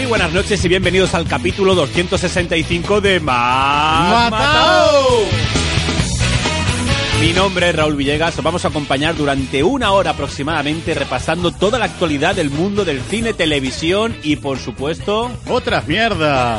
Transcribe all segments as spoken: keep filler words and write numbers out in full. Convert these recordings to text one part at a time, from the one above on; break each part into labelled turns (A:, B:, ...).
A: Muy buenas noches y bienvenidos al capítulo doscientos sesenta y cinco de Más
B: Matao.
A: Mi nombre es Raúl Villegas, os vamos a acompañar durante una hora aproximadamente repasando toda la actualidad del mundo del cine, televisión y, por supuesto...
B: ¡otras mierdas!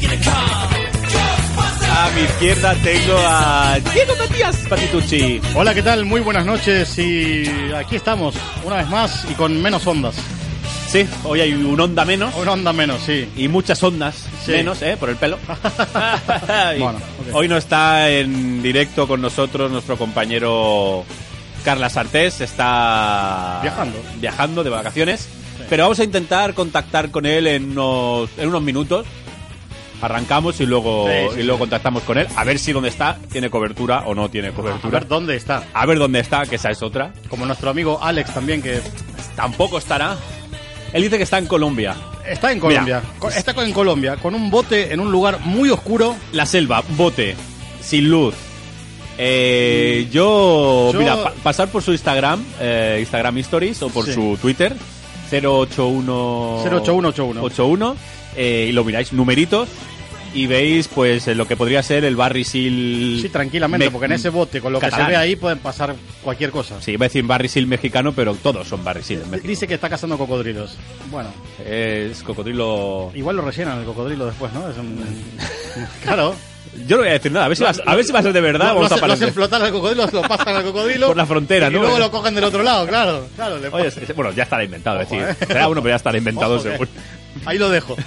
A: A mi izquierda tengo a Diego Matías Patitucci.
B: Hola, ¿qué tal? Muy buenas noches y aquí estamos, una vez más y con menos ondas.
A: Sí, hoy hay un onda menos.
B: Una onda menos, sí.
A: Y muchas ondas
B: Sí.
A: menos, ¿eh? Por el pelo.
B: Bueno, okay.
A: Hoy no está en directo con nosotros nuestro compañero Carlas Artés. Está
B: Viajando.
A: Viajando de vacaciones.
B: Sí.
A: Pero vamos a intentar contactar con él en unos, en unos minutos. Arrancamos y luego,
B: Sí, sí,
A: y luego
B: sí.
A: contactamos con él. A ver si donde está tiene cobertura o no tiene
B: A
A: cobertura.
B: ver dónde está.
A: A ver dónde está, que esa es otra.
B: Como nuestro amigo Alex también, que
A: Tampoco estará. Él dice que está en Colombia.
B: está en Colombia. Co- Está en Colombia, con un bote en un lugar muy oscuro.
A: La selva, bote, sin luz. Eh, yo,
B: Yo-
A: mira, pa- pasar por su Instagram, eh, Instagram Stories, o por
B: Sí.
A: su Twitter, cero ocho uno
B: cero ocho uno ocho uno.
A: ochenta y uno, eh, y lo miráis, numeritos, y veis pues eh, lo que podría ser el Barry Seal...
B: Sí, tranquilamente,
A: me-
B: porque en ese bote, con lo que
A: catalán.
B: se ve ahí, pueden pasar cualquier cosa.
A: Sí, iba a decir Barry Seal mexicano, pero todos son Barry Seal en México.
B: Dice que está cazando cocodrilos. Bueno,
A: Es cocodrilo...
B: igual lo rellenan el cocodrilo después, ¿no? Es un... Claro.
A: Yo no voy a decir nada, a ver si va, a ver si va a ser de verdad.
B: Lo,
A: Vamos
B: lo,
A: a
B: hacen- lo
A: aparecer.
B: hacen flotar al cocodrilo, lo pasan al cocodrilo.
A: Por la frontera,
B: y
A: ¿no?
B: luego lo cogen del otro lado, claro. claro le
A: Oye,
B: pasan.
A: es- bueno, ya estará inventado, es
B: Ojo,
A: decir,
B: eh.
A: será uno, pero ya estará inventado
B: Ojo, que-
A: seguro.
B: Ahí lo dejo.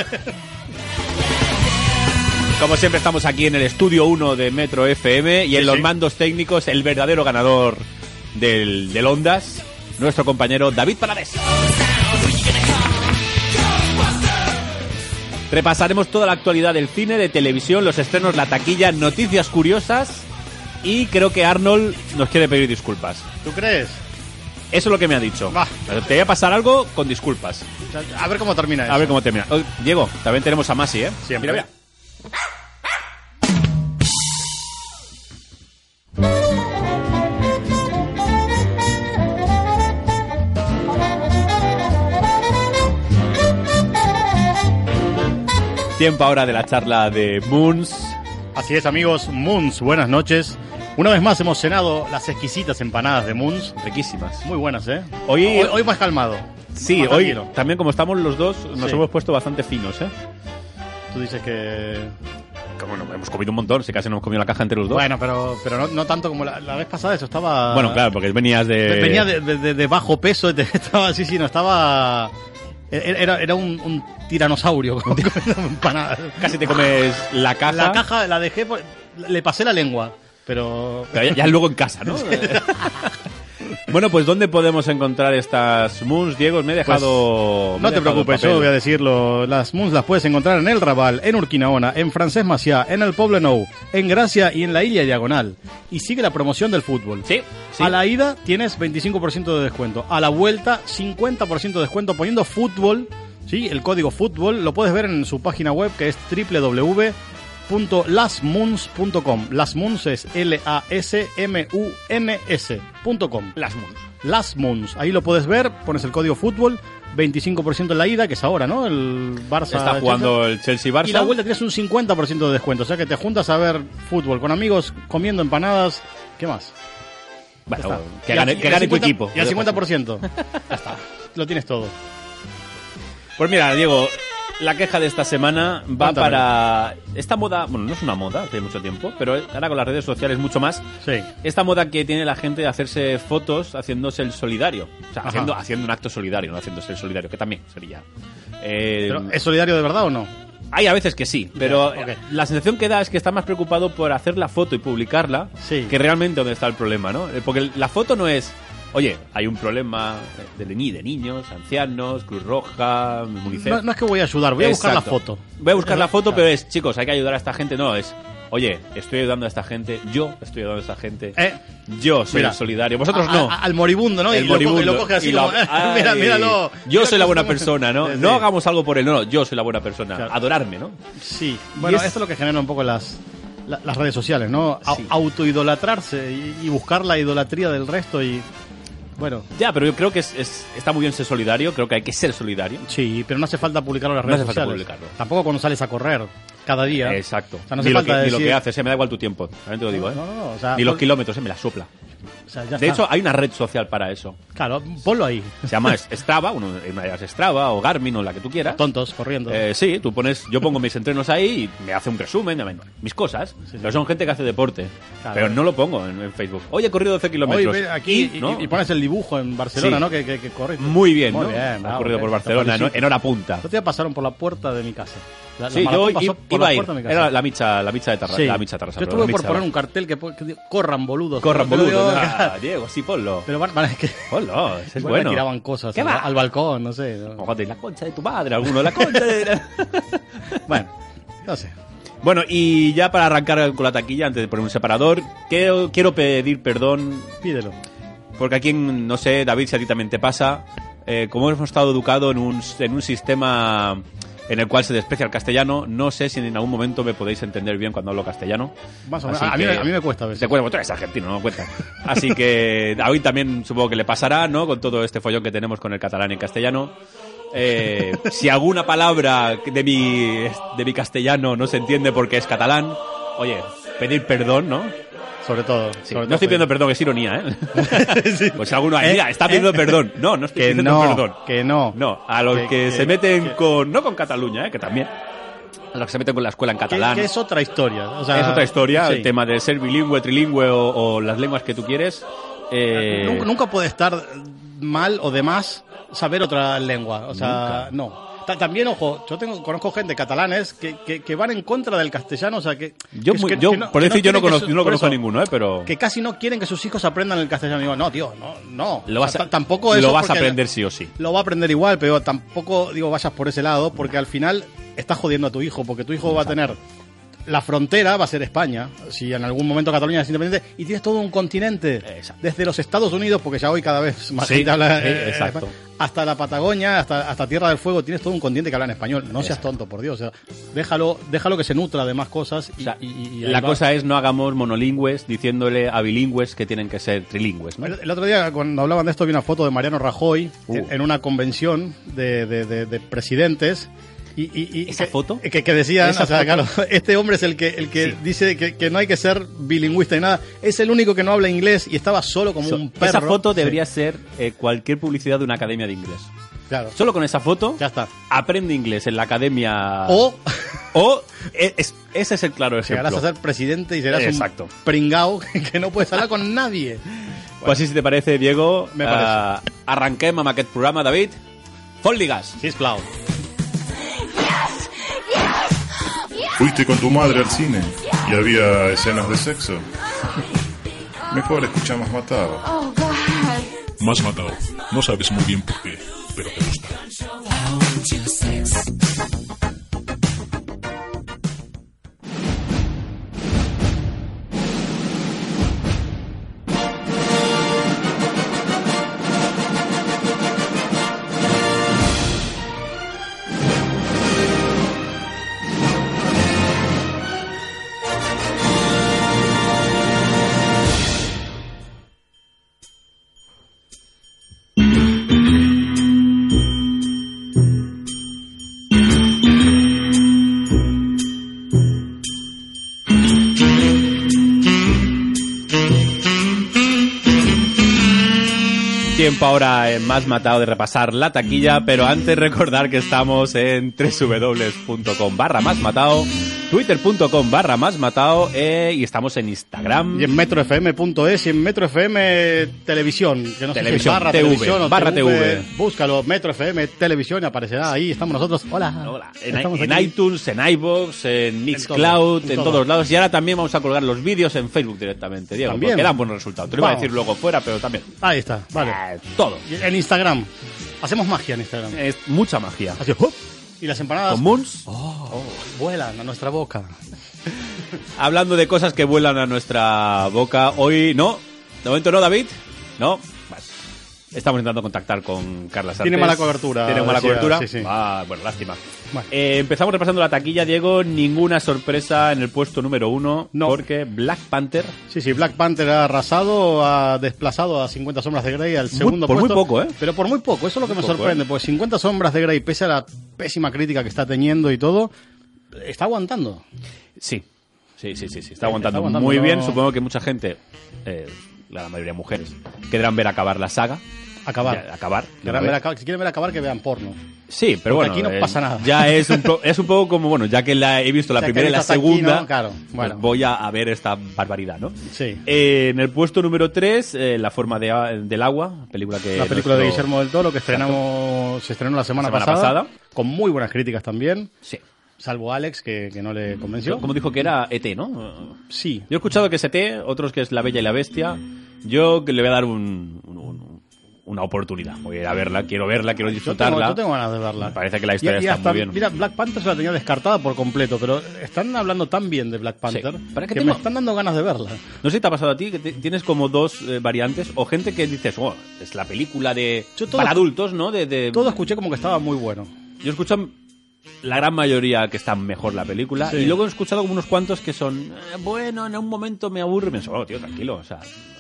A: Como siempre estamos aquí en el estudio uno de Metro F M y en
B: Sí,
A: los
B: sí.
A: mandos técnicos el verdadero ganador del, del Ondas, nuestro compañero David Paladés. Repasaremos toda la actualidad del cine, de televisión, los estrenos, la taquilla, noticias curiosas y creo que Arnold nos quiere pedir disculpas.
B: ¿Tú crees?
A: Eso es lo que me ha dicho.
B: Va.
A: Te voy a pasar algo con disculpas.
B: A ver cómo termina eso.
A: A ver cómo termina. Oh, Diego, también tenemos a Masi, ¿eh?
B: Siempre.
A: Mira, mira. Tiempo ahora de la charla de Moons.
B: Así es, amigos. Moons, buenas noches. Una vez más hemos cenado las exquisitas empanadas de Moons.
A: Riquísimas.
B: Muy buenas, ¿eh?
A: Hoy-
B: hoy, hoy más calmado.
A: Sí,
B: Más
A: hoy
B: tranquilo.
A: también como estamos los dos nos
B: Sí.
A: hemos puesto bastante finos, ¿eh?
B: Tú dices que...
A: Que bueno, hemos comido un montón, si casi nos hemos comido la caja entre los dos.
B: Bueno, pero, pero no, no tanto como la, la vez pasada, eso estaba...
A: Bueno, claro, porque venías de...
B: Venía de, de- de- de bajo peso, te- estaba, sí, sí, no, estaba... Era, era un, un tiranosaurio comiendo empanadas.
A: Casi te comes la caja.
B: La caja la dejé, por- le pasé la lengua, pero...
A: Pero ya, ya luego en casa, ¿no? Bueno, pues ¿dónde podemos encontrar estas Moons, Diego? Me he dejado... me
B: No
A: he
B: te
A: dejado
B: preocupes,
A: el papel.
B: yo voy a decirlo. Las Moons las puedes encontrar en El Raval, en Urquinaona, en Francesc Macià, en El Poblenou, en Gracia y en la Illa Diagonal. Y sigue la promoción del fútbol.
A: Sí, sí.
B: A la ida tienes veinticinco por ciento de descuento. A la vuelta, cincuenta por ciento de descuento poniendo fútbol. ¿Sí? El código fútbol lo puedes ver en su página web que es doble u doble u doble u punto las moons punto com. Las Moons es L A S M U N S punto com.
A: Las Moons.
B: Las Moons. Ahí lo puedes ver, pones el código fútbol, veinticinco por ciento en la ida, que es ahora, ¿no? El Barça.
A: Está jugando el Chelsea-Barça.
B: Y la vuelta tienes un cincuenta por ciento de descuento. O sea que te juntas a ver fútbol con amigos, comiendo empanadas. ¿Qué más?
A: Bueno,
B: Ya está.
A: que
B: Y
A: gane,
B: al-
A: que
B: y al
A: gane tu
B: cincuenta
A: equipo.
B: Y al cincuenta por ciento. Ya está. Lo tienes todo.
A: Pues mira, Diego, la queja de esta semana va
B: Cuéntame.
A: para esta moda, bueno, no es una moda, hace mucho tiempo, pero ahora con las redes sociales mucho más.
B: Sí.
A: Esta moda que tiene la gente de hacerse fotos haciéndose el solidario. O sea,
B: Ajá.
A: haciendo, haciendo un acto solidario, no haciéndose el solidario, que también sería. Eh,
B: Pero, ¿es solidario de verdad o no?
A: Hay a veces que sí, pero
B: Ya, ok.
A: la sensación que da es que está más preocupado por hacer la foto y publicarla
B: Sí.
A: que realmente donde está el problema, ¿no? Eh, Porque la foto no es, oye, hay un problema de, de, ni- de niños, ancianos, Cruz Roja, UNICEF.
B: No, no es que voy a ayudar, voy a buscar la
A: Exacto.
B: foto.
A: Voy a buscar la foto,
B: Claro.
A: pero es, chicos, hay que ayudar a esta gente. No, es, oye, estoy ayudando a esta gente, yo estoy ayudando a esta gente,
B: Eh,
A: yo soy
B: mira,
A: el solidario, vosotros
B: a-
A: no.
B: a- al moribundo, ¿no?
A: El
B: y lo coge-
A: moribundo.
B: lo coge así
A: Y la-
B: como,
A: ay,
B: mira, míralo.
A: Yo
B: Mira
A: soy la
B: cómo
A: buena
B: está-
A: persona, ¿no?
B: Sí,
A: No
B: sí.
A: hagamos algo por él, no, no, yo soy la buena persona.
B: Claro.
A: Adorarme, ¿no?
B: Sí, bueno,
A: Y es-
B: esto es lo que genera un poco las, la- las redes sociales, ¿no? A-
A: Sí.
B: Autoidolatrarse y, y buscar la idolatría del resto y... Bueno.
A: Ya, pero yo creo que es, es, está muy bien ser solidario, creo que hay que ser solidario.
B: Sí, pero no hace falta publicarlo en las redes
A: No hace falta
B: sociales.
A: publicarlo.
B: Tampoco cuando sales a correr cada día.
A: Exacto.
B: O sea, no
A: ni,
B: hace
A: lo
B: falta
A: que,
B: decir...
A: ni lo que haces, eh, me da igual tu tiempo. También te lo digo, ¿eh?
B: No, no, no, o sea,
A: ni los
B: pon...
A: kilómetros, eh, me la sopla.
B: O sea, ya
A: de
B: está.
A: hecho, hay una red social para eso.
B: Claro, ponlo ahí.
A: Se llama Strava, uno, una de ellas es Strava o Garmin o la que tú quieras.
B: Tontos, corriendo.
A: Eh, sí, tú pones, yo pongo mis entrenos ahí y me hace un resumen, me- mis cosas.
B: Sí, sí.
A: Pero son gente que hace deporte.
B: Claro.
A: Pero no lo pongo en, en Facebook. Hoy he corrido doce
B: Hoy
A: kilómetros.
B: ve aquí
A: y,
B: y,
A: ¿no?
B: y pones el dibujo en Barcelona,
A: Sí.
B: ¿no? Que, que, que corres.
A: Muy bien,
B: Muy
A: ¿no?
B: bien,
A: He
B: bravo,
A: corrido por
B: te
A: Barcelona,
B: felicito.
A: ¿no? En hora punta.
B: Los días pasaron por la puerta de mi casa. La,
A: Sí,
B: la
A: yo
B: maratón
A: i-
B: pasó por
A: iba
B: la
A: a ir.
B: puerta de mi casa.
A: Era la micha, la micha de Tarrasa.
B: Sí.
A: La micha de Tarrasa,
B: Yo
A: perdón,
B: estuve
A: la
B: por
A: micha
B: poner
A: de-
B: un cartel que, po- que diga, corran boludos.
A: Corran
B: Pero
A: boludo.
B: digo,
A: Ah, Diego, sí, ponlo.
B: Pero van, van, es que
A: Ponlo, ese es
B: igual
A: bueno.
B: me tiraban cosas
A: ¿Qué
B: al,
A: va?
B: al balcón, no sé. ¿no?
A: Joder, la concha de tu madre, alguno, la concha de...
B: Bueno, no sé.
A: Bueno, y ya para arrancar con la taquilla, antes de poner un separador, quiero, quiero pedir perdón,
B: Pídelo.
A: porque aquí, en, no sé, David, si a ti también te pasa, eh, como hemos estado educados en un, en un sistema en el cual se desprecia el castellano, no sé si en algún momento me podéis entender bien cuando hablo castellano.
B: Más o menos.
A: Así
B: A mí,
A: que-
B: a mí me cuesta a veces.
A: Te cuento, tú eres argentino, no me cuentas. Así que a David también supongo que le pasará, ¿no? Con todo este follón que tenemos con el catalán y castellano. Eh, si alguna palabra de mi, de mi castellano no se entiende porque es catalán, oye, pedir perdón, ¿no?
B: Sobre todo.
A: Sí,
B: sobre
A: no estoy
B: todo.
A: pidiendo perdón, es ironía, ¿eh?
B: Sí.
A: Pues si alguno,
B: Eh,
A: mira, está
B: eh,
A: pidiendo perdón. No, no estoy
B: Que
A: pidiendo
B: no,
A: perdón.
B: que no.
A: No, a los
B: Que-
A: que,
B: que-
A: se meten
B: que-
A: con, no con Cataluña, ¿eh? Que también. A los que se meten con la escuela en
B: Que,
A: catalán.
B: que es otra historia. O sea,
A: Es otra historia,
B: sí.
A: el tema de ser bilingüe, trilingüe o, o las lenguas que tú quieres. Eh,
B: Nunca, nunca puede estar mal o de más saber otra lengua. O sea, no. Ta- También, ojo, yo tengo, conozco gente catalanes que, que, que van en contra del castellano, o sea, que...
A: yo,
B: que-
A: muy-
B: que-
A: yo
B: que no-
A: por
B: que
A: decir, yo no
B: quieren que
A: conozco,
B: su-
A: yo no
B: por
A: conozco a
B: eso,
A: ninguno, ¿eh? Pero
B: Que casi no quieren que sus hijos aprendan el castellano. Digo, no, tío, no, no.
A: lo
B: O
A: vas
B: sea,
A: a,
B: ta- tampoco eso
A: lo vas a
B: porque
A: aprender sí o sí.
B: Lo va a aprender igual, pero tampoco, digo, vayas por ese lado, porque al final estás jodiendo a tu hijo, porque tu hijo va a tener... La frontera va a ser España, si en algún momento Cataluña es independiente, y tienes todo un continente,
A: Exacto.
B: desde los Estados Unidos, porque ya hoy cada vez más
A: Sí,
B: gente habla,
A: sí,
B: eh,
A: exacto.
B: hasta la Patagonia, hasta, hasta Tierra del Fuego, tienes todo un continente que habla en español. No seas tonto, por Dios, o sea, déjalo, déjalo que se nutra de más cosas. Y,
A: O sea,
B: y- y- y ahí
A: la
B: va.
A: cosa es no hagamos monolingües diciéndole a bilingües que tienen que ser trilingües, ¿no?
B: El, el otro día, cuando hablaban de esto, vi una foto de Mariano Rajoy
A: Uh.
B: en, en una convención de, de- de- de presidentes. Y, y- y
A: ¿Esa
B: que,
A: foto?
B: Que, que decían,
A: ¿Esa
B: o sea,
A: foto?
B: claro, este hombre es el que, el que
A: Sí.
B: dice que, que no hay que ser bilingüista y nada. Es el único que no habla inglés y estaba solo como
A: So-
B: un perro.
A: esa foto debería
B: Sí,
A: ser eh, cualquier publicidad de una academia de inglés.
B: claro,
A: Solo con esa foto,
B: ya está.
A: aprende inglés en la academia.
B: O
A: O, e- es- ese es el claro
B: llegarás
A: ejemplo.
B: a ser presidente y serás
A: Exacto.
B: un pringao que no puedes hablar con nadie.
A: Pues así, si te parece, Diego,
B: Me parece.
A: ah, arranquem amb aquest programa, David. Fot-li-gas.
B: Sisplau.
C: Fuiste con tu madre al cine y había escenas de sexo. Mejor escucha Más Matado.
D: Oh, God.
E: Más matado. No sabes muy bien por qué, pero te gusta.
A: Tiempo ahora en Más Matado de repasar la taquilla, pero antes recordar que estamos en www.com barra Más Matado, twitter.com barra Más Matado eh, y estamos en Instagram.
B: Y en metrofm punto es y en Metro F M Televisión, que no sé si es
A: Televisión,
B: barra
A: T V,
B: televisión o
A: barra
B: T V.
A: T V.
B: Búscalo, Metro F M Televisión, y aparecerá ahí. Estamos nosotros. Hola.
A: Hola. En,
B: Estamos
A: en
B: aquí.
A: iTunes, en iVoox, en Mixcloud,
B: todo,
A: en,
B: en todo.
A: todos lados. Y ahora también vamos a colgar los vídeos en Facebook directamente, Diego,
B: También.
A: porque dan buenos resultados. Te lo iba a
B: Vamos.
A: decir luego fuera, pero también.
B: Ahí está, vale.
A: Eh, todo.
B: Y en Instagram. Hacemos magia en Instagram.
A: Es mucha magia.
B: Así, ¡hup! Y las empanadas
A: Con Moons,
B: oh, vuelan a nuestra boca.
A: hablando de cosas que vuelan a nuestra boca, hoy no. De momento no, David. No. Vale. Estamos intentando contactar con Carla Santos.
B: Tiene mala cobertura.
A: Tiene mala
B: decía,
A: cobertura.
B: Sí, sí.
A: Ah, bueno, lástima.
B: Bueno.
A: Eh, empezamos repasando la taquilla, Diego. Ninguna sorpresa en el puesto número uno.
B: No.
A: Porque Black Panther...
B: Sí, sí, Black Panther ha arrasado, ha desplazado a cincuenta sombras de Grey al segundo
A: por muy
B: puesto.
A: poco, ¿eh?
B: Pero por muy poco, eso es lo que
A: Muy
B: me
A: poco,
B: sorprende,
A: ¿eh?
B: porque cincuenta sombras de Grey, pese a la pésima crítica que está teniendo y todo, está aguantando.
A: Sí. Sí, sí, sí, sí. Está
B: Está
A: aguantando,
B: aguantando,
A: muy
B: no-
A: bien. Supongo que mucha gente, eh, la mayoría mujeres, querrán ver acabar la saga.
B: Acabar.
A: Ya, acabar.
B: Quieran ver acabar- si quieren ver acabar, que vean porno.
A: Sí, pero
B: Porque
A: bueno,
B: aquí no
A: eh,
B: pasa nada.
A: ya es un, po- es un poco como, bueno, ya que la he visto la
B: Ya que
A: primera y la
B: hasta aquí,
A: segunda,
B: ¿no? Claro,
A: pues
B: bueno.
A: voy a, a ver esta barbaridad, ¿no?
B: Sí.
A: Eh, en el puesto número tres, eh, La forma de a- del agua, película que...
B: La película de
A: nuestro-
B: Guillermo del Toro que estrenamos, se estrenó la semana,
A: La semana
B: pasada,
A: pasada.
B: con muy buenas críticas también,
A: Sí.
B: salvo Alex, que, que no le convenció.
A: Como dijo que era E T, ¿no?
B: Sí.
A: Yo he escuchado que es E T, otros que es La Bella y la Bestia. Yo que le voy a dar un, un- un- una oportunidad. Voy a ir a verla, quiero verla, quiero
B: Yo
A: disfrutarla.
B: tengo, yo tengo ganas de verla.
A: Me parece que la historia
B: Y- y
A: está
B: hasta-
A: muy bien.
B: Mira, Black Panther se la tenía descartada por completo, pero están hablando tan bien de Black Panther
A: Sí. ¿Para qué
B: que
A: tengo-
B: me están dando ganas de verla.
A: No sé si te ha pasado a ti, que te- tienes como dos eh, variantes, o gente que dices, oh, es la película de
B: Yo todo-
A: para adultos, ¿no? De, de-
B: Todo escuché como que estaba muy bueno.
A: Yo escucho la gran mayoría que está mejor la película,
B: Sí.
A: y luego he escuchado como unos cuantos que son, eh, bueno, en un momento me aburre, y me digo, oh, tío, tranquilo, o sea...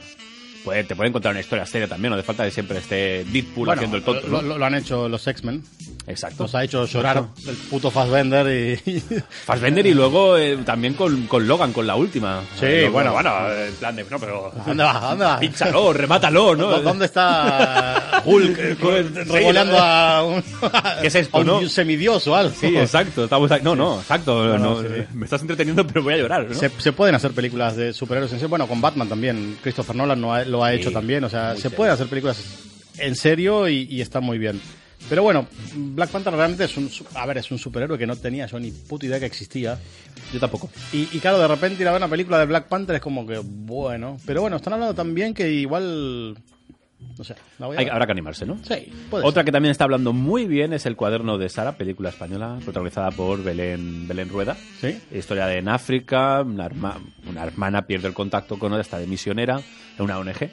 A: Puede, te pueden contar una historia seria también, no hace falta que siempre esté Deadpool
B: Bueno,
A: haciendo el tonto,
B: lo,
A: ¿no?
B: lo- lo han hecho los X-Men.
A: Exacto.
B: Nos ha hecho llorar el puto Fassbender y...
A: Fassbender y luego eh, también con, con Logan, con la última.
B: Sí,
A: Eh,
B: bueno.
A: bueno, en plan de, no, pero...
B: ¿Dónde va? ¿Dónde va?
A: Pínchalo, remátalo, ¿no?
B: ¿Dó- ¿Dónde está Hulk eh,
A: Sí,
B: revoleando a un,
A: ¿Qué es esto,
B: a un
A: no?
B: semidios o algo?
A: Sí, exacto. Estamos ahí- No, no, exacto.
B: No,
A: no,
B: no, sí.
A: Me estás entreteniendo, pero voy a llorar, ¿no?
B: Se, se pueden hacer películas de superhéroes en serio. Bueno, con Batman también. Christopher Nolan lo ha, lo ha
A: Sí,
B: hecho también. O sea,
A: muy
B: se
A: serio.
B: pueden hacer películas en serio y, y está muy bien. Pero bueno, Black Panther realmente es un, su- a ver, es un superhéroe que no tenía yo ni puta idea que existía.
A: Yo tampoco.
B: Y, y claro, de repente ir a ver una película de Black Panther es como que, bueno. Pero bueno, están hablando tan bien que igual... No sé, la voy a
A: Hay-
B: ver.
A: habrá que animarse, ¿no?
B: Sí, puede
A: Otra
B: ser.
A: que también está hablando muy bien es El cuaderno de Sara, película española protagonizada por Belén, Belén Rueda.
B: ¿Sí?
A: Historia de en África, una, herma- una hermana pierde el contacto con otra, está de misionera en una O N G,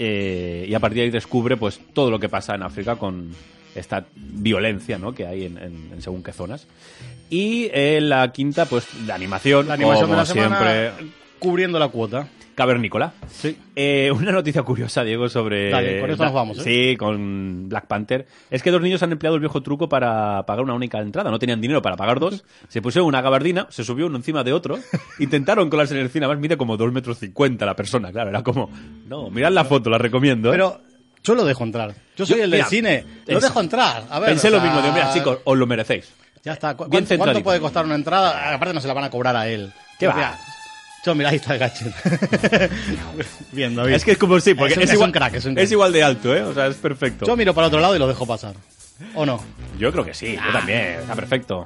A: eh, y a partir de ahí descubre pues todo lo que pasa en África con esta violencia, ¿no?, que hay en, en- en según qué zonas. Y eh, la quinta, pues la animación,
B: La animación
A: como
B: de la semana
A: siempre,
B: cubriendo la cuota.
A: cavernícola.
B: Sí.
A: Eh, una noticia curiosa, Diego, sobre...
B: Dale, con eso nos vamos, ¿eh?
A: Sí, con Black Panther. Es que dos niños han empleado el viejo truco para pagar una única entrada. No tenían dinero para pagar dos. Se pusieron una gabardina, se subió uno encima de otro. Intentaron colarse en el cine. Además, mide como dos metros cincuenta la persona. Claro, era como... No, mirad la foto, la recomiendo. ¿eh?
B: Pero yo lo dejo entrar. Yo soy
A: Yo-
B: el del
A: mira,
B: cine. Lo
A: es-
B: dejo entrar. A ver,
A: Pensé
B: o
A: lo
B: sea,
A: mismo. Digo, mira, chicos, os lo merecéis.
B: Ya está. ¿Cu-
A: bien
B: ¿Cuánto,
A: centradito.
B: cuánto puede costar una entrada? Aparte no se la van a cobrar a él.
A: ¿Qué va?
B: Mira, yo, mira, ahí está el gadget. Bien, David.
A: Es que es como sí, porque
B: Es
A: es,
B: un- es
A: igual,
B: un crack, es un crack.
A: es igual de alto, ¿eh? O sea, es perfecto.
B: Yo miro para otro lado y lo dejo pasar. ¿O no?
A: Yo creo que sí, yo también. Está perfecto.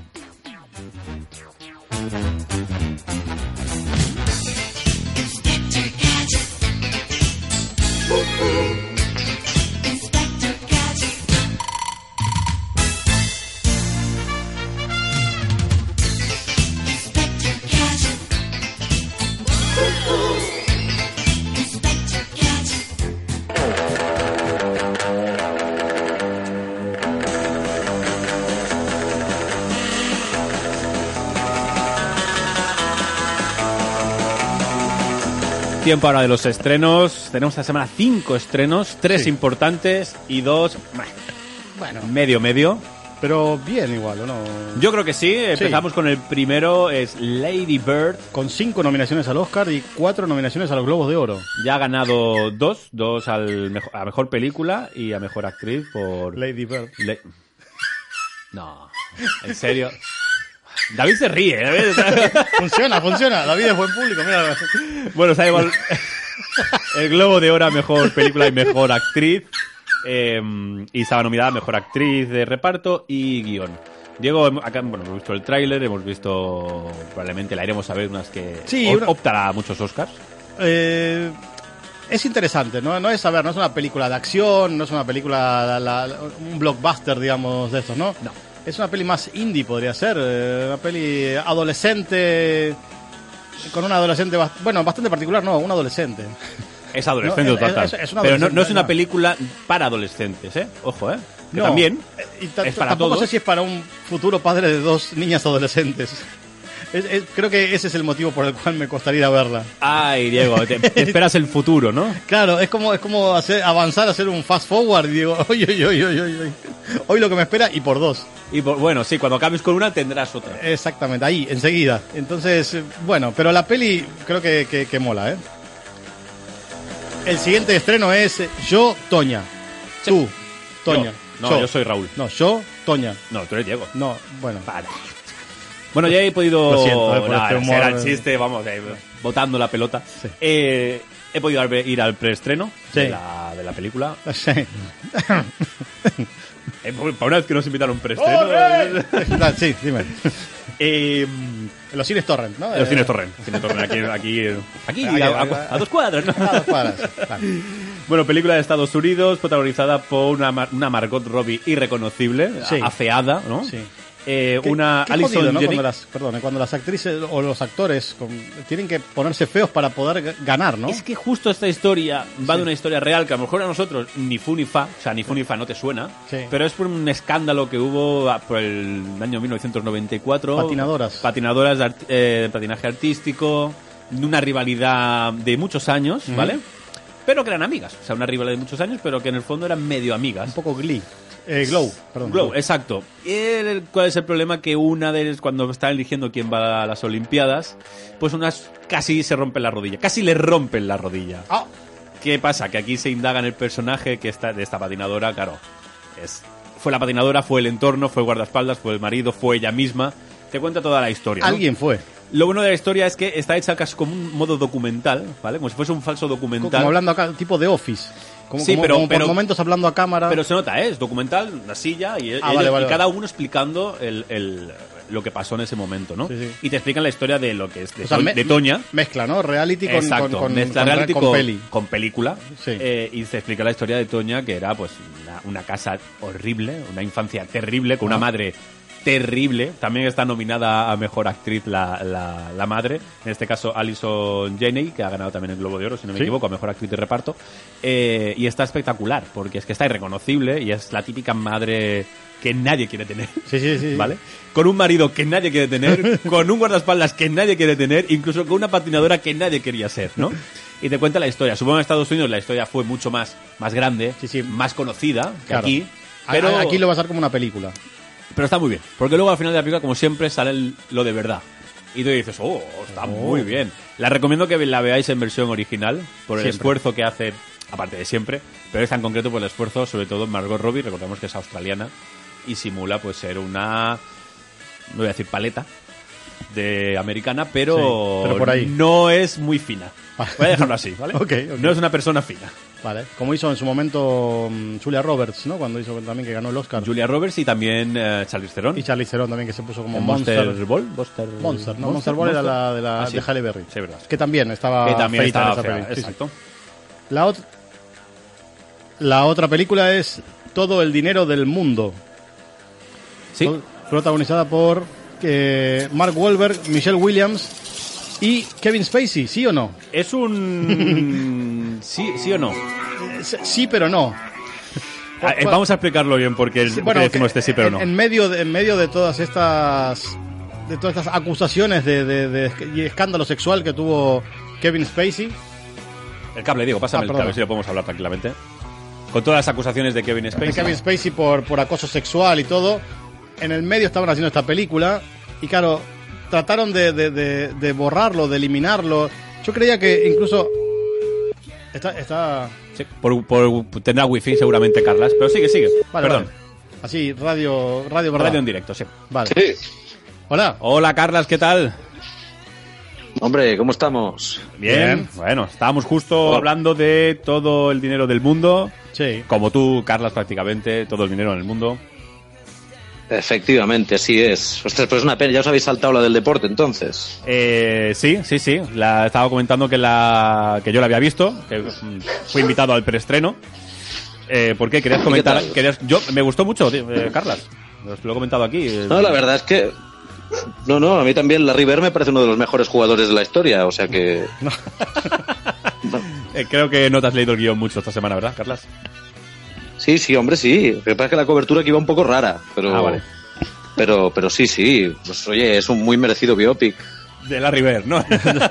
A: Tiempo ahora de los estrenos. Tenemos esta semana cinco estrenos, tres
B: Sí.
A: importantes y dos bah,
B: Bueno,
A: medio medio.
B: pero bien igual, ¿o no?
A: Yo creo que sí. Empezamos con el primero, es Lady Bird.
B: Con cinco nominaciones al Oscar y cuatro nominaciones a los Globos de Oro.
A: Ya ha ganado dos, dos al mejo- a mejor película y a mejor actriz por.
B: Lady Bird.
A: Le- No, en serio. David se ríe. ¿eh?
B: Funciona, funciona. David es buen público, mira.
A: Bueno, se ha llevado el, el Globo de Oro a mejor película y mejor actriz. eh, y estaba nominada a mejor actriz de reparto y guión. Diego, hem- acá bueno, hemos visto el tráiler, hemos visto, probablemente la iremos a ver, unas que
B: Sí,
A: op-
B: una-
A: optará a muchos Oscars.
B: Eh, es interesante, ¿no? No es, a ver, no es una película de acción, no es una película, la- la- un blockbuster, digamos, de estos, ¿no?
A: No.
B: Es una peli más indie, podría ser. eh, Una peli adolescente, con una adolescente, bast- bueno, bastante particular, no, un adolescente.
A: Es adolescente
B: No,
A: total.
B: es- es- es una
A: pero no, no es
B: adolescente,
A: una
B: no.
A: película para adolescentes, ¿eh? Ojo, ¿eh? Que
B: No,
A: también
B: eh, y ta-
A: es para
B: tampoco
A: todos.
B: sé si es para un futuro padre de dos niñas adolescentes. Es- es- creo que ese es el motivo por el cual me costaría ir a verla.
A: Ay, Diego, te, te esperas el futuro, ¿no?
B: Claro, es como es como hacer avanzar, hacer un fast forward y digo, oye, oye, oye, oye, oye. Hoy lo que me espera y por dos.
A: Y por- bueno, sí, cuando acabes con una tendrás otra.
B: Exactamente, ahí, enseguida. Entonces, eh, bueno, pero la peli creo que, que, que mola, ¿eh? El siguiente estreno es eh, Yo, Toña. Tú, Toña.
A: Yo. No, yo soy Raúl.
B: No, yo, Toña.
A: No, tú eres Diego.
B: No, bueno.
A: Vale. Bueno, ya he podido...
B: Lo siento, eh, por
A: Nah,
B: este
A: ese
B: humor,
A: era el
B: eh.
A: chiste, vamos, eh, botando la pelota.
B: Sí.
A: Eh, he podido ir- ir al preestreno
B: Sí.
A: de, la, de la película.
B: Sí.
A: Eh, para una vez que nos invitaron a un preestreno.
B: Ah, sí, dime.
A: Eh,
B: En los cines Torrent, ¿no?
A: los
B: Eh,
A: cines Torrent. Cine Torrent, aquí, aquí, aquí
B: Ahí,
A: a,
B: ahí,
A: a-
B: ahí.
A: a dos cuadras, ¿no?
B: a dos cuadras. Vale.
A: Bueno, película de Estados Unidos, protagonizada por una, Mar- una Margot Robbie irreconocible,
B: Sí.
A: afeada, ¿no?
B: Sí.
A: Eh,
B: Qué-
A: una
B: qué
A: Alison
B: jodido, ¿no?
A: Janney.
B: Cuando las, perdón, eh, cuando las actrices o los actores con- tienen que ponerse feos para poder g- ganar, ¿no?
A: Es que justo esta historia va
B: Sí.
A: de una historia real que a lo mejor a nosotros ni fu ni fa, o sea, ni fu ni fa no te suena,
B: Sí.
A: pero es por un escándalo que hubo ah, por el año mil novecientos noventa y cuatro.
B: Patinadoras.
A: Patinadoras de art- eh, de patinaje artístico, de una rivalidad de muchos años, ¿vale? Pero que eran amigas, o sea, una rivalidad de muchos años, pero que en el fondo eran medio amigas.
B: Un poco Glee. Eh, Glow, perdón.
A: Glow, exacto. ¿Y el- cuál es el problema? Que una de ellas, cuando está eligiendo quién va a las Olimpiadas, pues unas casi se rompen la rodilla, casi le rompen la rodilla.
B: Ah,
A: ¿Qué pasa? Que aquí se indaga en el personaje que está de esta patinadora, claro. Es, fue la patinadora, fue el entorno, fue el guardaespaldas, fue el marido, fue ella misma. Te cuenta toda la historia, ¿no?
B: alguien fue.
A: Lo bueno de la historia es que está hecha casi como un modo documental, ¿vale? Como si fuese un falso
B: Co-
A: documental.
B: Como hablando acá, tipo de Office. Como,
A: Sí,
B: como-
A: pero-
B: como por
A: pero-
B: momentos hablando a cámara.
A: Pero se nota, ¿eh? Es documental, una silla y, ellos-
B: Ah, vale, vale,
A: y cada
B: vale.
A: uno explicando el, el- lo que pasó en ese momento, ¿no?
B: Sí, sí.
A: Y te explican la historia de lo que es de,
B: O sea,
A: To-
B: me-
A: de Toña.
B: Mezcla, ¿no? Reality con,
A: Exacto,
B: con, con,
A: mezcla
B: con-
A: reality
B: con
A: con,
B: peli.
A: con película.
B: Sí.
A: Eh, y se explica la historia de Toña, que era pues una, una casa horrible, una infancia terrible, con una
B: Ah.
A: madre terrible. También está nominada a Mejor Actriz la, la, la madre, en este caso Alison Janney, que ha ganado también el Globo de Oro, si no me
B: Sí.
A: equivoco, a Mejor Actriz de Reparto. Eh, y está espectacular, porque es que está irreconocible y es la típica madre que nadie quiere tener.
B: Sí, sí, sí.
A: ¿Vale? Con un marido que nadie quiere tener, con un guardaespaldas que nadie quiere tener, incluso con una patinadora que nadie quería ser, ¿no? Y te cuenta la historia. Supongo que en Estados Unidos la historia fue mucho más, más grande,
B: Sí, sí.
A: más conocida que
B: Claro.
A: aquí.
B: A-
A: Pero,
B: a- Aquí lo va a hacer como una película.
A: pero está muy bien. Porque luego al final de la película, como siempre, sale el- lo de verdad. Y tú dices, oh, está
B: Oh.
A: muy bien. La recomiendo que la veáis en versión original, por el
B: Siempre.
A: esfuerzo que hace, aparte de siempre, pero esta en concreto por el esfuerzo, sobre todo en Margot Robbie, recordemos que es australiana, y simula pues ser una, no voy a decir paleta, de americana, pero,
B: Sí, pero por ahí.
A: no es muy fina. Voy a dejarlo así, ¿vale?
B: Ok, ok.
A: No es una persona fina.
B: Vale. Como hizo en su momento mm, Julia Roberts, ¿no? Cuando hizo también que ganó el Oscar.
A: Julia Roberts y también eh, Charlize Theron.
B: Y Charlize Theron también, que se puso como
A: En
B: Monster.
A: Monster Ball. Monster,
B: Monster, no, Monster Ball era la de, la,
A: Ah, sí.
B: de Halle Berry.
A: Sí, verdad.
B: Que también estaba
A: Que también
B: feita
A: estaba
B: en esa
A: fea,
B: peli. Sí, sí.
A: exacto.
B: La, ot- la otra película es Todo el dinero del mundo.
A: Sí.
B: Pro- Protagonizada por eh, Mark Wahlberg, Michelle Williams y Kevin Spacey, ¿sí o no?
A: Es un... sí, sí o no.
B: Eh, Sí, pero no.
A: Ah, eh, vamos a explicarlo bien porque el,
B: Sí,
A: porque decimos
B: que
A: este sí pero
B: en,
A: no.
B: En medio de, en medio de todas estas de todas estas acusaciones de, de- de esc- y escándalo sexual que tuvo Kevin Spacey,
A: El cable, digo, pásame
B: Ah,
A: el
B: perdón.
A: cable, si lo podemos hablar tranquilamente. Con todas las acusaciones de Kevin
B: de
A: Spacey.
B: Kevin Spacey por, por acoso sexual y todo, en el medio estaban haciendo esta película y claro, trataron de, de- de- de borrarlo, de eliminarlo. Yo creía que incluso está, está
A: Sí, por, por- tendrá wifi seguramente Carlas, pero sigue, sigue.
B: vale,
A: Perdón.
B: vale. Así, radio, radio, ¿verdad?
A: Radio en directo, sí.
B: Vale.
D: Sí.
B: Hola.
A: Hola Carlas, ¿qué tal?
D: Hombre, ¿cómo estamos?
A: Bien.
B: Bien.
A: Bueno, estábamos justo
D: Hola.
A: hablando de todo el dinero del mundo.
B: Sí.
A: Como tú, Carlas, prácticamente, todo el dinero en el mundo.
D: Efectivamente, así es. Ostras, pues es una pena. Ya os habéis saltado la del deporte, entonces.
A: Eh, sí, sí, sí. La estaba comentando que la que yo la había visto, que mm, fui invitado al preestreno. Eh, ¿Por qué? ¿Querías
D: ¿Y qué
A: comentar?
D: tal?
A: querías- yo me gustó mucho, tío, eh, Carlas. Os lo he comentado aquí. eh,
D: No, la verdad es que... No, no, a mí también Larry Bird me parece uno de los mejores jugadores de la historia, o sea que...
A: Eh, creo que no te has leído el guión mucho esta semana, ¿verdad, Carlas?
D: Sí, sí, hombre, sí. Lo que pasa es que la cobertura aquí iba un poco rara, pero...
A: Ah, vale.
D: Pero, pero sí, sí. Pues oye, es un muy merecido biopic.
A: De Larry Bird, ¿no?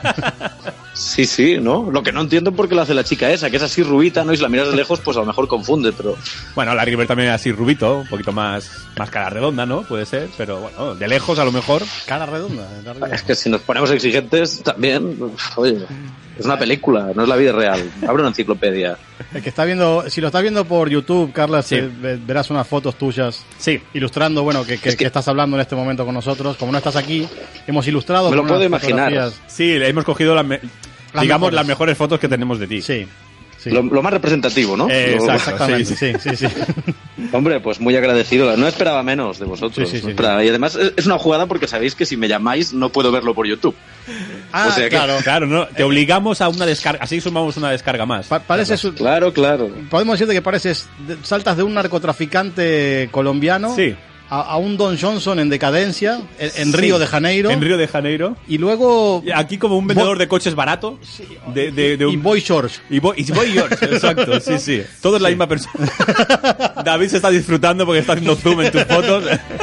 D: Sí, sí, ¿no? Lo que no entiendo es por qué lo hace la chica esa, que es así rubita, ¿no? Y si la miras de lejos, pues a lo mejor confunde, pero...
A: Bueno, Larry Bird también es así rubito, un poquito más, más cara redonda, ¿no? Puede ser, pero bueno, de lejos a lo mejor.
B: Cara redonda. Larry Bird.
D: Es que si nos ponemos exigentes, también... Oye, es una película, no es la vida real. Abre una enciclopedia.
B: El que está viendo, si lo estás viendo por YouTube, Carlas,
A: Sí.
B: eh, ve- verás unas fotos tuyas
A: Sí.
B: ilustrando, bueno, que, que,
D: Es que-
B: que estás hablando en este momento con nosotros. Como no estás aquí, hemos ilustrado
D: Me lo
B: con
D: puedo
B: unas
D: imaginar.
B: fotografías.
A: Sí, le hemos cogido las me-
B: Las
A: digamos
B: mejores.
A: las mejores fotos que tenemos de ti.
B: Sí, sí.
D: Lo, lo más representativo, ¿no?
A: Eh,
D: Lo-
A: exacto.
B: Exactamente,
A: sí,
B: sí, sí, sí.
D: Hombre, pues muy agradecido. No esperaba menos de vosotros.
B: Sí, sí, sí,
D: No esperaba. Y además es es una jugada porque sabéis que si me llamáis no puedo verlo por YouTube.
B: Ah,
D: O sea que-
B: claro.
A: Claro, no, te obligamos a una descarga, así sumamos una descarga más.
B: Pa- pareces un-
D: Claro, claro.
B: podemos decirte que pareces, de- saltas de un narcotraficante colombiano
A: Sí.
B: a, a un Don Johnson en decadencia, en, en
A: Sí.
B: Río de Janeiro,
A: En Río de Janeiro.
B: y luego...
A: Y aquí como un vendedor de coches barato. De, de, de un...
B: Y Boy George.
A: Y Boy, y Boy George, exacto, sí, sí. Todo es la misma persona. David se está disfrutando porque está haciendo zoom en tus fotos.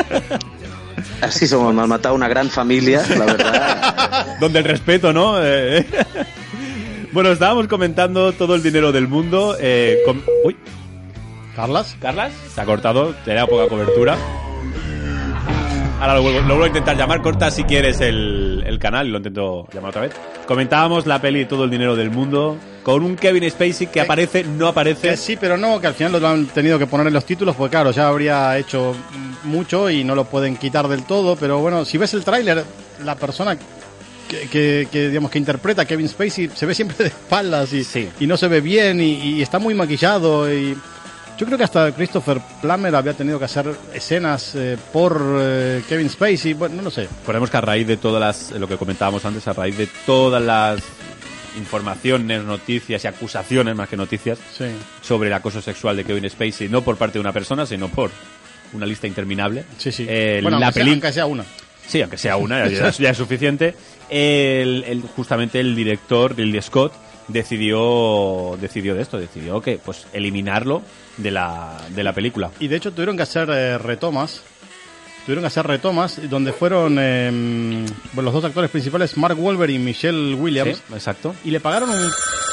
D: Así somos, me han matado una gran familia, la verdad.
A: Donde el respeto, ¿no? Eh, bueno, estábamos comentando todo el dinero del mundo. Eh, com- Uy,
B: Carlas.
A: ¿Carlas? Se ha cortado, tenía poca cobertura. Ahora lo vuelvo, lo vuelvo a intentar llamar. Corta si quieres el, el canal y lo intento llamar otra vez. Comentábamos la peli Todo el dinero del mundo con un Kevin Spacey que aparece, no aparece.
B: Que sí, pero no, que al final lo han tenido que poner en los títulos, porque claro, ya habría hecho mucho y no lo pueden quitar del todo, pero bueno, si ves el tráiler, la persona que, que, que, digamos que interpreta a Kevin Spacey se ve siempre de espaldas y,
A: Sí.
B: y no se ve bien y, y está muy maquillado y yo creo que hasta Christopher Plummer había tenido que hacer escenas eh, por eh, Kevin Spacey, bueno, no lo sé.
A: Recordemos que a raíz de todas las, lo que comentábamos antes, a raíz de todas las informaciones, noticias y acusaciones, más que noticias,
B: Sí.
A: sobre el acoso sexual de Kevin Spacey, no por parte de una persona, sino por una lista interminable.
B: Sí, sí.
A: Eh,
B: bueno,
A: la
B: aunque, sea,
A: peli-
B: aunque sea una.
A: Sí, aunque sea una, ya, ya es suficiente. El, el- justamente el director, Ridley Scott, decidió decidió de esto, decidió que pues eliminarlo de la, de la película.
B: Y de hecho tuvieron que hacer eh, retomas. Tuvieron que hacer retomas donde fueron eh, bueno, los dos actores principales, Mark Wahlberg y Michelle Williams,
A: Sí, exacto.
B: y le pagaron un...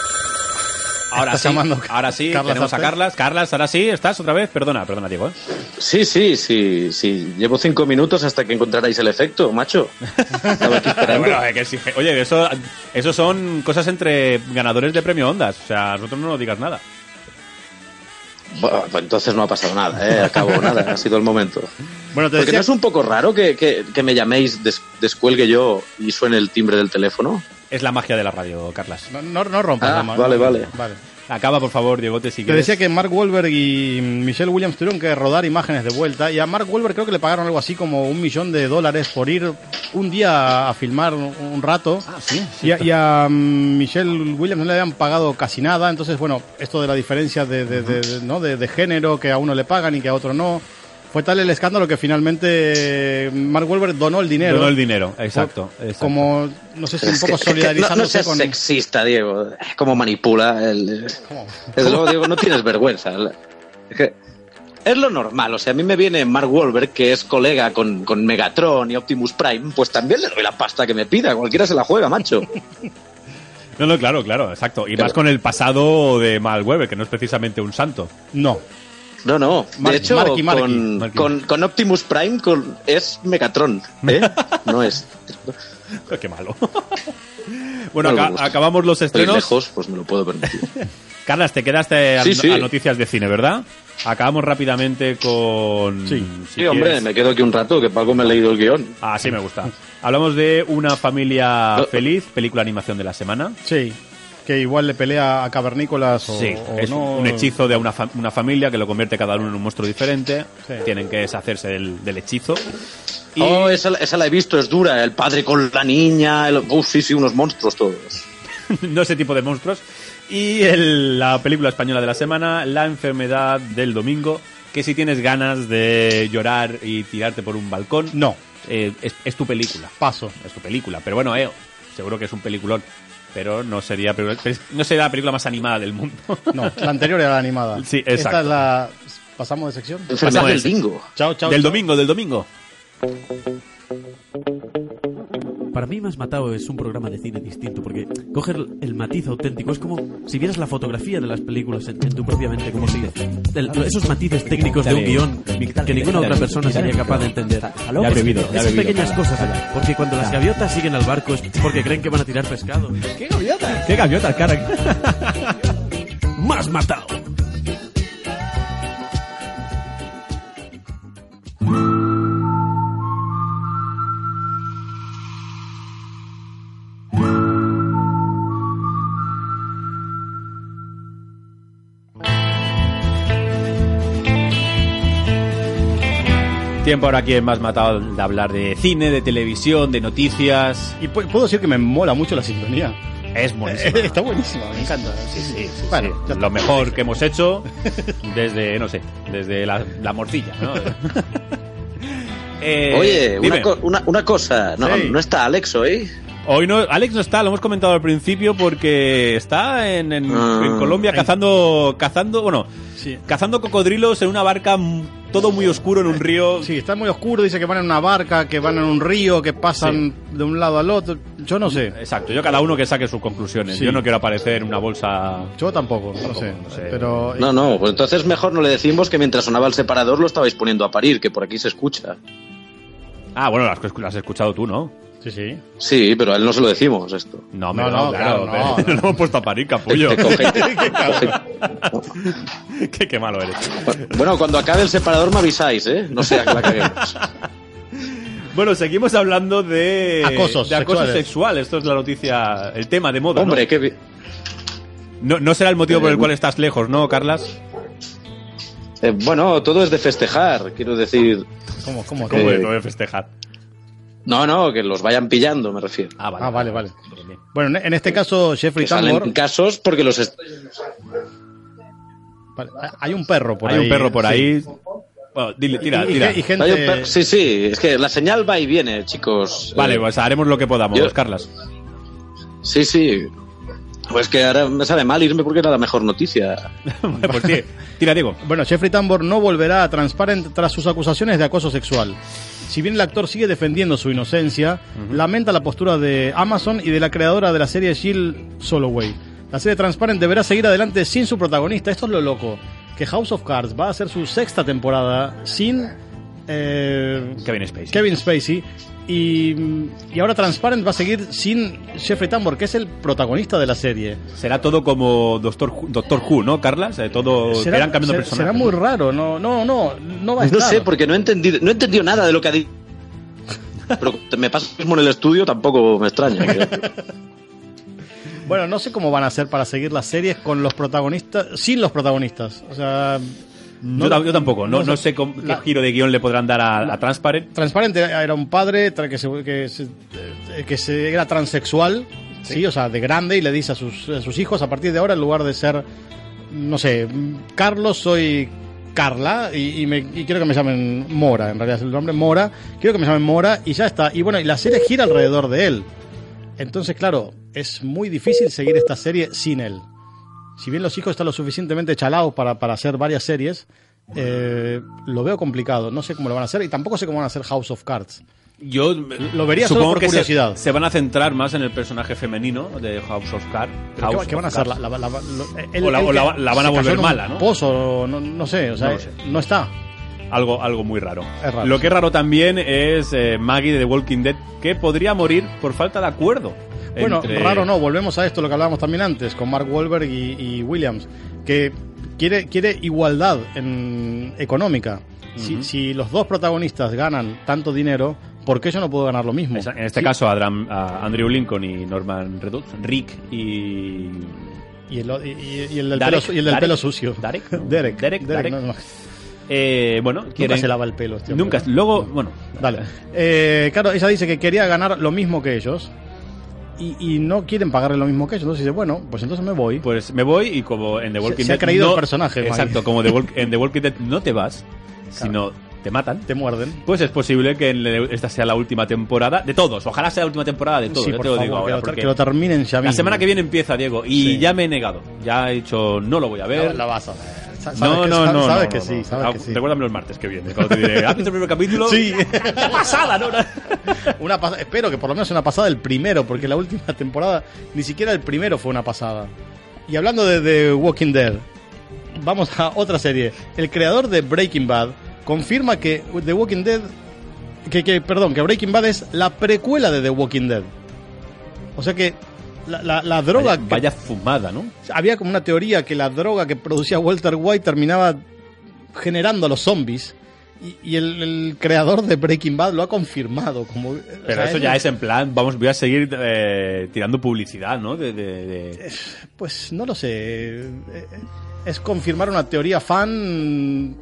A: Ahora
B: Está
A: sí,
B: llamando
A: ahora sí,
B: Carlas
A: tenemos a
B: Arce.
A: Carlas. Carlas, ahora sí, ¿estás otra vez? Perdona, perdona, Diego. ¿eh?
D: Sí, sí, sí, sí. Llevo cinco minutos hasta que encontrarais el efecto, macho. Estaba aquí
A: Pero
D: esperando.
A: bueno, eh, que sí, oye, eso, eso son cosas entre ganadores de premio Ondas. O sea, a nosotros no nos digas nada.
D: Bueno, pues entonces no ha pasado nada, ¿eh? Acabo nada, ha sido el momento.
B: Bueno, te
D: Porque
B: decía...
D: no es un poco raro que, que, que me llaméis, des- descuelgue yo y suene el timbre del teléfono.
A: Es la magia de la radio, Carlas.
B: No, no, no rompas
D: Ah,
B: la mano.
D: vale, vale.
B: Vale.
A: Acaba, por favor, Diegote, si
B: Te
A: quieres.
B: decía que Mark Wahlberg y Michelle Williams tuvieron que rodar imágenes de vuelta y a Mark Wahlberg creo que le pagaron algo así como un millón de dólares por ir un día a filmar un, un rato.
A: Ah, sí.
B: Y a, y a, mm, Michelle Williams no le habían pagado casi nada, entonces bueno, esto de la diferencia de, de, de- de- ¿no? de, de género, que a uno le pagan y que a otro no, fue tal el escándalo que finalmente eh, Mark Wahlberg donó el dinero.
A: Donó el dinero, exacto.
B: Fue
A: exacto.
B: Como, no sé si un
D: Es
B: poco
D: que- es que no, no
B: solidarizándose
D: seas
B: con...
D: sexista, Diego. Cómo manipula. El... Desde luego, Diego, no tienes vergüenza. Es que es lo normal. O sea, a mí me viene Mark Wahlberg, que es colega con, con Megatron y Optimus Prime, pues también le doy la pasta que me pida. Cualquiera se la juega, macho.
A: No, no, claro, claro, exacto. Y
D: Claro.
A: más con el pasado de Mark Webber, que no es precisamente un santo.
B: No.
D: No, no.
B: Mar-
D: De hecho,
B: Marky, Marky.
D: con,
A: Marky.
D: con, con Optimus Prime con, es Megatron. ¿Eh? No es.
A: Qué malo. Bueno,
D: No me
A: aca-
D: gusta.
A: acabamos los
D: Estoy
A: estrenos.
D: lejos, pues me lo puedo permitir.
A: Carlas, te quedaste a,
D: Sí, sí.
A: a noticias de cine, ¿verdad? Acabamos rápidamente con...
B: Sí.
A: si
D: Sí, hombre,
A: quieres.
D: me quedo aquí un rato, que Paco me ha leído el guión.
A: Ah, sí, me gusta. Hablamos de Una familia
D: Oh.
A: feliz, película animación de la semana.
B: Sí, que igual le pelea a cavernícolas o,
A: Sí,
B: o
A: es
B: no.
A: un hechizo de una, fa- una familia que lo convierte cada uno en un monstruo diferente.
B: Sí.
A: Tienen que deshacerse del, del hechizo. Y
D: Oh, esa, esa la he visto, es dura. El padre con la niña. El... Uf, sí, sí, unos monstruos todos.
A: no ese tipo de monstruos. Y el- la película española de la semana, La enfermedad del domingo, que si tienes ganas de llorar y tirarte por un balcón,
B: No,
A: eh, es, es tu película.
B: paso.
A: Es tu película. Pero bueno, eh, seguro que es un peliculón. pero no sería no sería la película más animada del mundo.
B: No, la anterior era la animada.
A: Sí, exacto.
B: Esta es la... ¿Pasamos de sección?
D: Enfermedad del bingo.
B: Chao, chao.
A: Del
B: chao.
A: domingo, del domingo.
F: Para mí, Más Matado es un programa de cine distinto porque coger el matiz auténtico es como si vieras la fotografía de las películas en, en tu propia mente, como si el- esos matices técnicos de un guión que ninguna otra persona sería capaz de entender.
A: Ya he bebido, ya he
F: Esas
A: bebido.
F: pequeñas cosas, porque cuando las gaviotas siguen al barco es porque creen que van a tirar pescado.
A: ¿Qué gaviota? ¿Qué gaviota, cara?
F: Más Matado.
A: Tiempo ahora aquí en Más Matado de hablar de cine, de televisión, de noticias.
B: Y pu- puedo decir que me mola mucho la sintonía.
A: Es buenísimo.
B: Está buenísima, me encanta.
A: Sí, sí, sí,
B: Bueno,
A: sí.
B: ya
A: Lo
B: está.
A: mejor que hemos hecho desde, no sé, desde la, la morcilla, ¿no? Eh,
D: Oye,
A: dime.
D: una, co- una, una cosa. No,
B: Sí.
D: no está Alex hoy.
A: Hoy no, Alex no está, lo hemos comentado al principio porque está en, en,
D: Ah.
A: en Colombia cazando, cazando, bueno,
B: Sí.
A: cazando cocodrilos en una barca, m- todo muy oscuro en un río.
B: Sí, está muy oscuro, dice que van en una barca, que van en un río, que pasan de un lado al otro. Yo no sé.
A: Exacto, yo cada uno que saque sus conclusiones.
B: Sí.
A: Yo no quiero aparecer en una bolsa.
B: Yo tampoco, no sé.
A: no sé.
B: Pero
D: No, no, pues entonces mejor no le decimos que mientras sonaba el separador lo estabais poniendo a parir, que por aquí se escucha.
A: Ah, bueno, las que- las has escuchado tú, ¿no?
B: sí, sí.
D: Sí, pero a él no se lo decimos esto.
A: No,
B: No,
A: me
B: no,
A: no, claro,
B: claro,
A: pero
B: no.
A: lo hemos puesto a parir, capullo.
D: Te coge- coge-
A: qué, qué malo eres.
D: Bueno, cuando acabe el separador me avisáis, ¿eh? No sea que la caguemos.
A: Bueno, seguimos hablando de
B: Acosos
A: de acoso
B: sexuales.
A: sexual. Esto es la noticia, el tema de moda.
D: Hombre,
A: ¿no?
D: qué bien.
A: No, no será el motivo por el
D: Eh,
A: cual estás lejos, ¿no, Carlas?
D: Eh, bueno, todo es de festejar, quiero decir.
B: ¿Cómo, cómo?
A: ¿Cómo
B: cómo?
A: de, no de festejar?
D: No, no, que los vayan pillando, me refiero.
A: Ah, vale.
B: Ah, vale, vale.
A: Bien, bien.
B: Bueno, en este caso, Jeffrey
D: Que salen
B: Tambor...
D: casos porque los... est-
B: Vale, hay un perro por
A: Hay
B: ahí.
A: un perro por
B: sí.
A: ahí. Bueno, dile, tira,
B: Y- y-
A: tira.
B: y gente...
D: Hay un per- Sí, sí, es que la señal va y viene, chicos.
A: Vale,
D: Eh,
A: pues haremos lo que podamos,
D: yo-
A: Carlas.
D: Sí, sí. Pues que ahora me sabe mal irme porque era la mejor noticia.
A: Pues sí, tira, Diego.
B: Bueno, Jeffrey Tambor no volverá a Transparent tras sus acusaciones de acoso sexual. Si bien el actor sigue defendiendo su inocencia, lamenta la postura de Amazon y de la creadora de la serie Jill Soloway. La serie Transparent deberá seguir adelante sin su protagonista. Esto es lo loco. Que House of Cards va a hacer su sexta temporada sin eh,
A: Kevin Spacey.
B: Kevin Spacey. Y, y ahora Transparent va a seguir sin Jeffrey Tambor, que es el protagonista de la serie.
A: Será todo como Doctor Who, Doctor Who, ¿no, Carlas? Eh, todo
B: Será,
A: irán cambiando
B: será-
A: personajes.
B: será muy raro. No, no, no, no va a
D: No
B: estar.
D: sé, porque no he entendido, no he entendido nada de lo que ha dicho. Pero me pasa lo mismo en el estudio, tampoco me extraña.
B: Bueno, no sé cómo van a hacer para seguir las series con los protagonistas, sin los protagonistas. O sea,
A: yo, ta- yo tampoco, no,
B: no
A: no
B: sé.
A: sé cómo-
B: La-
A: qué giro de guión le podrán dar a, a Transparent.
B: Transparente era un padre tra- que se, que se, eh, que se- era transexual, sí. O sea, de grande, y le dice a sus, a sus hijos, a partir de ahora, en lugar de ser, no sé, Carlos, soy Carla, y, y, me, y quiero que me llamen Mora, en realidad es el nombre, Mora, quiero que me llamen Mora, y ya está. Y bueno, y la serie gira alrededor de él. Entonces, claro, es muy difícil seguir esta serie sin él. Si bien los hijos están lo suficientemente chalados para, para hacer varias series, eh, lo veo complicado. No sé cómo lo van a hacer y tampoco sé cómo van a hacer House of Cards.
A: Yo
B: Lo vería
A: supongo
B: solo por
A: que se-
B: curiosidad.
A: Se, van a centrar más en el personaje femenino de House of Cards.
B: ¿Pero ¿Qué, va- qué van a hacer? La, la- la- lo- el-
A: O la-
B: el
A: o la-
B: que
A: la van a
B: se cayó
A: volver
B: en un
A: mala, ¿no?
B: Pozo, no, no sé, o sea,
A: No
B: no,
A: lo sé.
B: está.
A: Algo, algo muy raro.
B: Es raro,
A: Lo
B: sí.
A: que es raro también es eh, Maggie de The Walking Dead, que podría morir por falta de acuerdo.
B: Bueno,
A: entre-
B: raro no, volvemos a esto, lo que hablábamos también antes, con Mark Wahlberg y, y Williams, que quiere, quiere igualdad en, económica. Si, si los dos protagonistas ganan tanto dinero, ¿por qué yo no puedo ganar lo mismo?
A: En este
B: Sí.
A: caso, Adam- a Andrew Lincoln y Norman Reedus, Rick y...
B: Y el, y, y el del,
A: Derek,
B: pelo, y el del
A: Derek,
B: pelo sucio.
A: Derek,
B: Derek.
A: Derek, Derek.
B: no, no.
A: Eh, bueno,
B: Nunca
A: quieren...
B: se lava el pelo este hombre.
A: Nunca. Luego, bueno...
B: Dale. Eh, claro, ella dice que quería ganar lo mismo que ellos. Y, y no quieren pagarle lo mismo que ellos. Entonces dice, bueno, pues entonces me voy.
A: Pues me voy y como en The Walking
B: se ha
A: Dead...
B: creído
A: no-
B: el personaje,
A: Exacto,
B: Maggie.
A: como The Walk- en The Walking Dead no te vas, sino te matan,
B: te muerden.
A: Pues es posible que esta sea la última temporada de todos. Ojalá sea la última temporada de todos.
B: Sí,
A: yo
B: por
A: te lo
B: favor,
A: digo
B: que,
A: ahora,
B: lo,
A: porque
B: que lo terminen ya mismo.
A: La semana que viene empieza, Diego, y
B: Sí.
A: ya me he negado. Ya he dicho, no lo voy a ver.
B: La, la vas a ver. Sabes
A: No,
B: que,
A: no,
B: sabes,
A: no,
B: sabes
A: no,
B: que
A: no,
B: sí,
A: no.
B: sabes
A: Ah,
B: que sí.
A: Recuérdame los martes que viene, cuando te diré, ¿has visto el primer capítulo?
B: Sí.
A: ¡Qué pasada, no!
B: Una pas- espero que por lo menos sea una pasada el primero, porque la última temporada ni siquiera el primero fue una pasada. Y hablando de The Walking Dead, vamos a otra serie. El creador de Breaking Bad confirma que The Walking Dead, que, que perdón, que Breaking Bad es la precuela de The Walking Dead. O sea que la, la, la droga
A: Vaya,
B: que-
A: vaya fumada, ¿no?
B: había como una teoría que la droga que producía Walter White terminaba generando a los zombies. Y, y el, el creador de Breaking Bad lo ha confirmado. Como,
A: Pero
B: o sea,
A: eso ya es en plan, vamos, voy a seguir eh, tirando publicidad, ¿no? De, de- de-
B: Pues no lo sé. Eh, Es confirmar una teoría fan.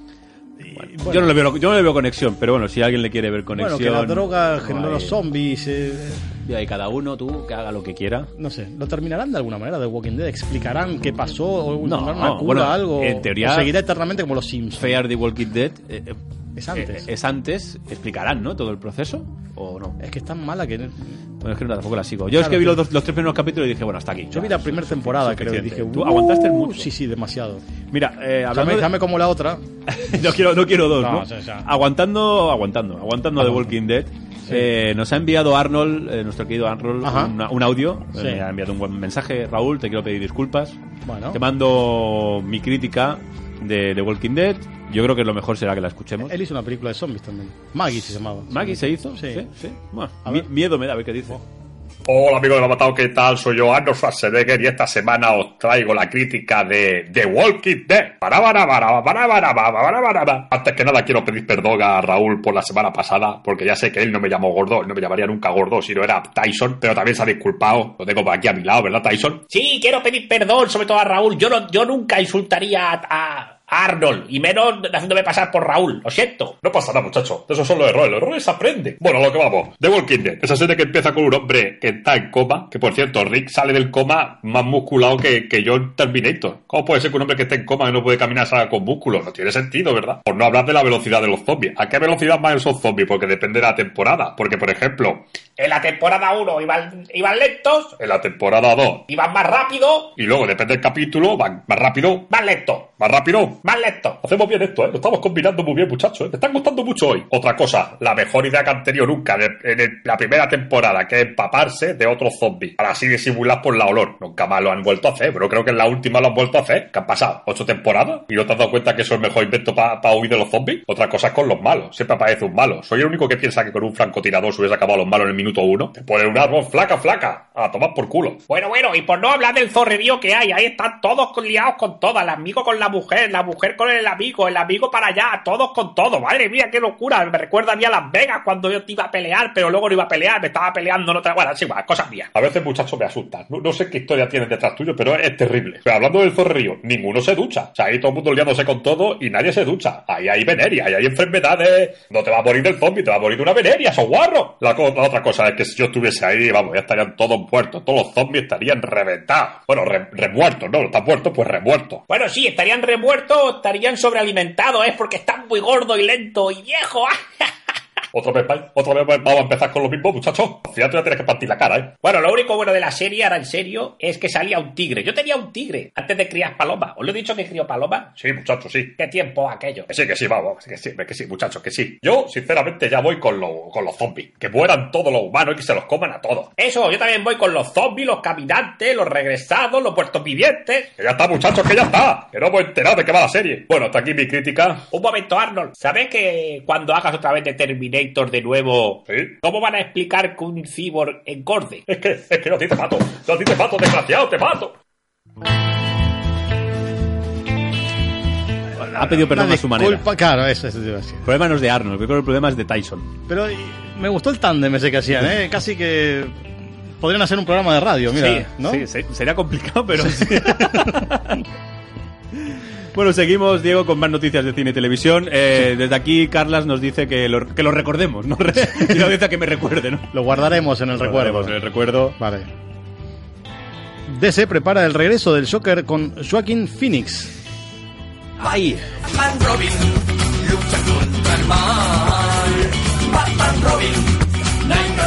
B: Y, bueno,
A: Yo no le veo, yo no le veo conexión, pero bueno, si alguien le quiere ver
B: bueno,
A: conexión.
B: que la droga
A: no
B: generó
A: hay-
B: los zombies. eh,
A: Y ahí cada uno, tú, que haga lo que quiera.
B: no sé, ¿lo terminarán de alguna manera de Walking Dead? ¿Explicarán qué pasó? ¿O
A: No,
B: tomarán una cura,
A: bueno,
B: algo?
A: en teoría-
B: ¿O seguirá eternamente como los Sims?
A: Fear the Walking Dead eh, eh,
B: Es antes.
A: eh, es antes, explicarán, ¿no? Todo el proceso, ¿o no?
B: Es que es tan mala que...
A: Bueno, es que no, tampoco la sigo. Yo es
B: Claro,
A: que vi
B: que-
A: los, dos- los tres primeros capítulos y dije, bueno, hasta aquí.
B: Yo vi
A: Ya,
B: la primera temporada, creo, y
A: suficiente.
B: dije...
A: Tú
B: "Uh,
A: aguantaste mucho.
B: Sí, sí, demasiado.
A: Mira, eh, hablando
B: Dame,
A: de-
B: dame como la otra.
A: no quiero no quiero dos,
B: No,
A: ¿no?
B: o sea, ya.
A: Aguantando, aguantando, aguantando The
B: Aguanta.
A: Walking Dead. Eh, nos ha enviado Arnold, eh, nuestro querido Arnold,
B: Ajá.
A: una- un audio. Eh,
B: Sí.
A: me ha enviado un buen mensaje. Raúl, te quiero pedir disculpas.
B: Bueno.
A: Te mando mi crítica de The Walking Dead. Yo creo que lo mejor será que la escuchemos.
B: Él hizo una película de zombies también. Maggie se llamaba.
A: ¿Maggie se hizo?
B: Sí.
A: Sí, sí. Bueno,
B: A
A: mi-
B: ver.
A: miedo me da, a ver qué dice.
E: Hola amigos de Lo Matado, ¿qué tal? Soy yo, Arnold Schwarzenegger, y esta semana os traigo la crítica de The Walking Dead. Para, para, para, para, para, para, para, para, para. Antes que nada quiero pedir perdón a Raúl por la semana pasada, porque ya sé que él no me llamó gordo, él no me llamaría nunca gordo si no era Tyson, pero también se ha disculpado. Lo tengo por aquí a mi lado, ¿verdad, Tyson?
G: Sí, quiero pedir perdón, sobre todo a Raúl. Yo no, yo nunca insultaría a, a Arnold, y menos haciéndome pasar por Raúl. Lo siento.
E: No pasa nada, muchacho. Esos son los errores. Los errores se aprenden. Bueno, a lo que vamos. The Walking Dead. Esa serie que empieza con un hombre que está en coma. Que, por cierto, Rick sale del coma más musculado que, que yo en Terminator. ¿Cómo puede ser que un hombre que esté en coma y no puede caminar salga con músculos? No tiene sentido, ¿verdad? Por no hablar de la velocidad de los zombies. ¿A qué velocidad van esos zombies? Porque depende de la temporada. Porque, por ejemplo,
G: En la temporada uno iban, iban lentos,
E: en la temporada dos...
G: iban más rápido,
E: Y luego, depende del capítulo, van más rápido,
G: más lento,
E: más rápido.
G: más lento.
E: Hacemos bien esto, ¿eh? Lo estamos combinando muy bien, muchachos, ¿eh? Me están gustando mucho hoy. Otra cosa, la mejor idea que han tenido nunca de- en el- la primera temporada, que es empaparse de otros zombies, para así disimular por la olor. Nunca más lo han vuelto a hacer, pero creo que en la última lo han vuelto a hacer. ¿Qué han pasado? ¿Ocho temporadas? ¿Y no te has dado cuenta que eso es el mejor invento para huir de los zombies? Otra cosa es con los malos. Siempre aparece un malo. Soy el único que piensa que con un francotirador se hubiese acabado los malos en el minuto uno. Te ponen un árbol flaca, flaca. A tomar por culo.
G: Bueno, bueno, y por no hablar del zorrerío que hay, ahí están todos con- liados con todas, el amigo con la mujer, la mujer con el amigo, el amigo para allá, todos con todo. Madre mía, qué locura. Me recuerda a mí a Las Vegas cuando yo te iba a pelear, pero luego no iba a pelear, me estaba peleando, no te... Bueno, es igual, cosas mías.
E: A veces, muchachos, me asustan. No, no sé qué historia tienen detrás tuyo, pero es, es terrible. Pero hablando del zorrerío, ninguno se ducha. O sea, ahí todo el mundo liándose con todo y nadie se ducha. Ahí hay veneria, ahí hay enfermedades. No te va a morir del zombie, te va a morir de una veneria, son guarros. La, co- la otra cosa es que si yo estuviese ahí, vamos, ya estarían todos muertos. Todos los zombies estarían reventados. Bueno, re- remuertos, ¿no? Están muertos, pues remuertos.
G: Bueno, sí, estarían remuertos, estarían sobrealimentados, es porque están muy gordos y lentos y viejos.
E: Otra vez, ¿vale? Otra vez vamos a empezar con lo mismo, muchachos. Al final te voy a tener que partir la cara, ¿eh?
G: Bueno, lo único bueno de la serie, ahora en serio, es que salía un tigre. Yo tenía un tigre antes de criar palomas. ¿Os lo he dicho que crío palomas?
E: Sí, muchachos, sí.
G: ¿Qué tiempo aquello?
E: Que sí, que sí, vamos, que sí, que sí, muchachos, que sí. Yo, sinceramente, ya voy con, lo- con los zombies. Que mueran todos los humanos y que se los coman a todos.
G: Eso, yo también voy con los zombies, los caminantes, los regresados, los puertos vivientes.
E: Que ya está, muchachos, que ya está. Que no hemos enterado de qué va la serie. Bueno, hasta aquí mi crítica.
G: Un momento, Arnold. ¿Sabes que cuando hagas otra vez de Terminator de nuevo,
E: Sí.
G: cómo van a explicar que un cyborg engorde?
E: Es que, es que no, a ti te mato. No, a ti te mato, desgraciado, te mato.
A: Ha pedido perdón
B: Una
A: a su manera.
B: disculpa, claro, eso, eso te iba a decir.
A: El problema no es de Arnold, yo creo que el problema es de Tyson.
B: Pero y, me gustó el tándem ese que hacían, ¿eh? Casi que podrían hacer un programa de radio, mira,
A: sí,
B: ¿no?
A: sí, se- sería complicado, pero sí. Bueno, seguimos, Diego, con más noticias de cine y televisión. Eh, Desde aquí, Carlas nos dice que lo, que lo recordemos, ¿no? Y no dice que me recuerde, ¿no?
B: Lo guardaremos en el recuerdo.
A: Guardaremos en el recuerdo.
B: Vale. D C prepara el regreso del Joker con Joaquin Phoenix.
A: ¡Ay!
H: Batman Robin lucha contra el mal. Batman Robin, nine,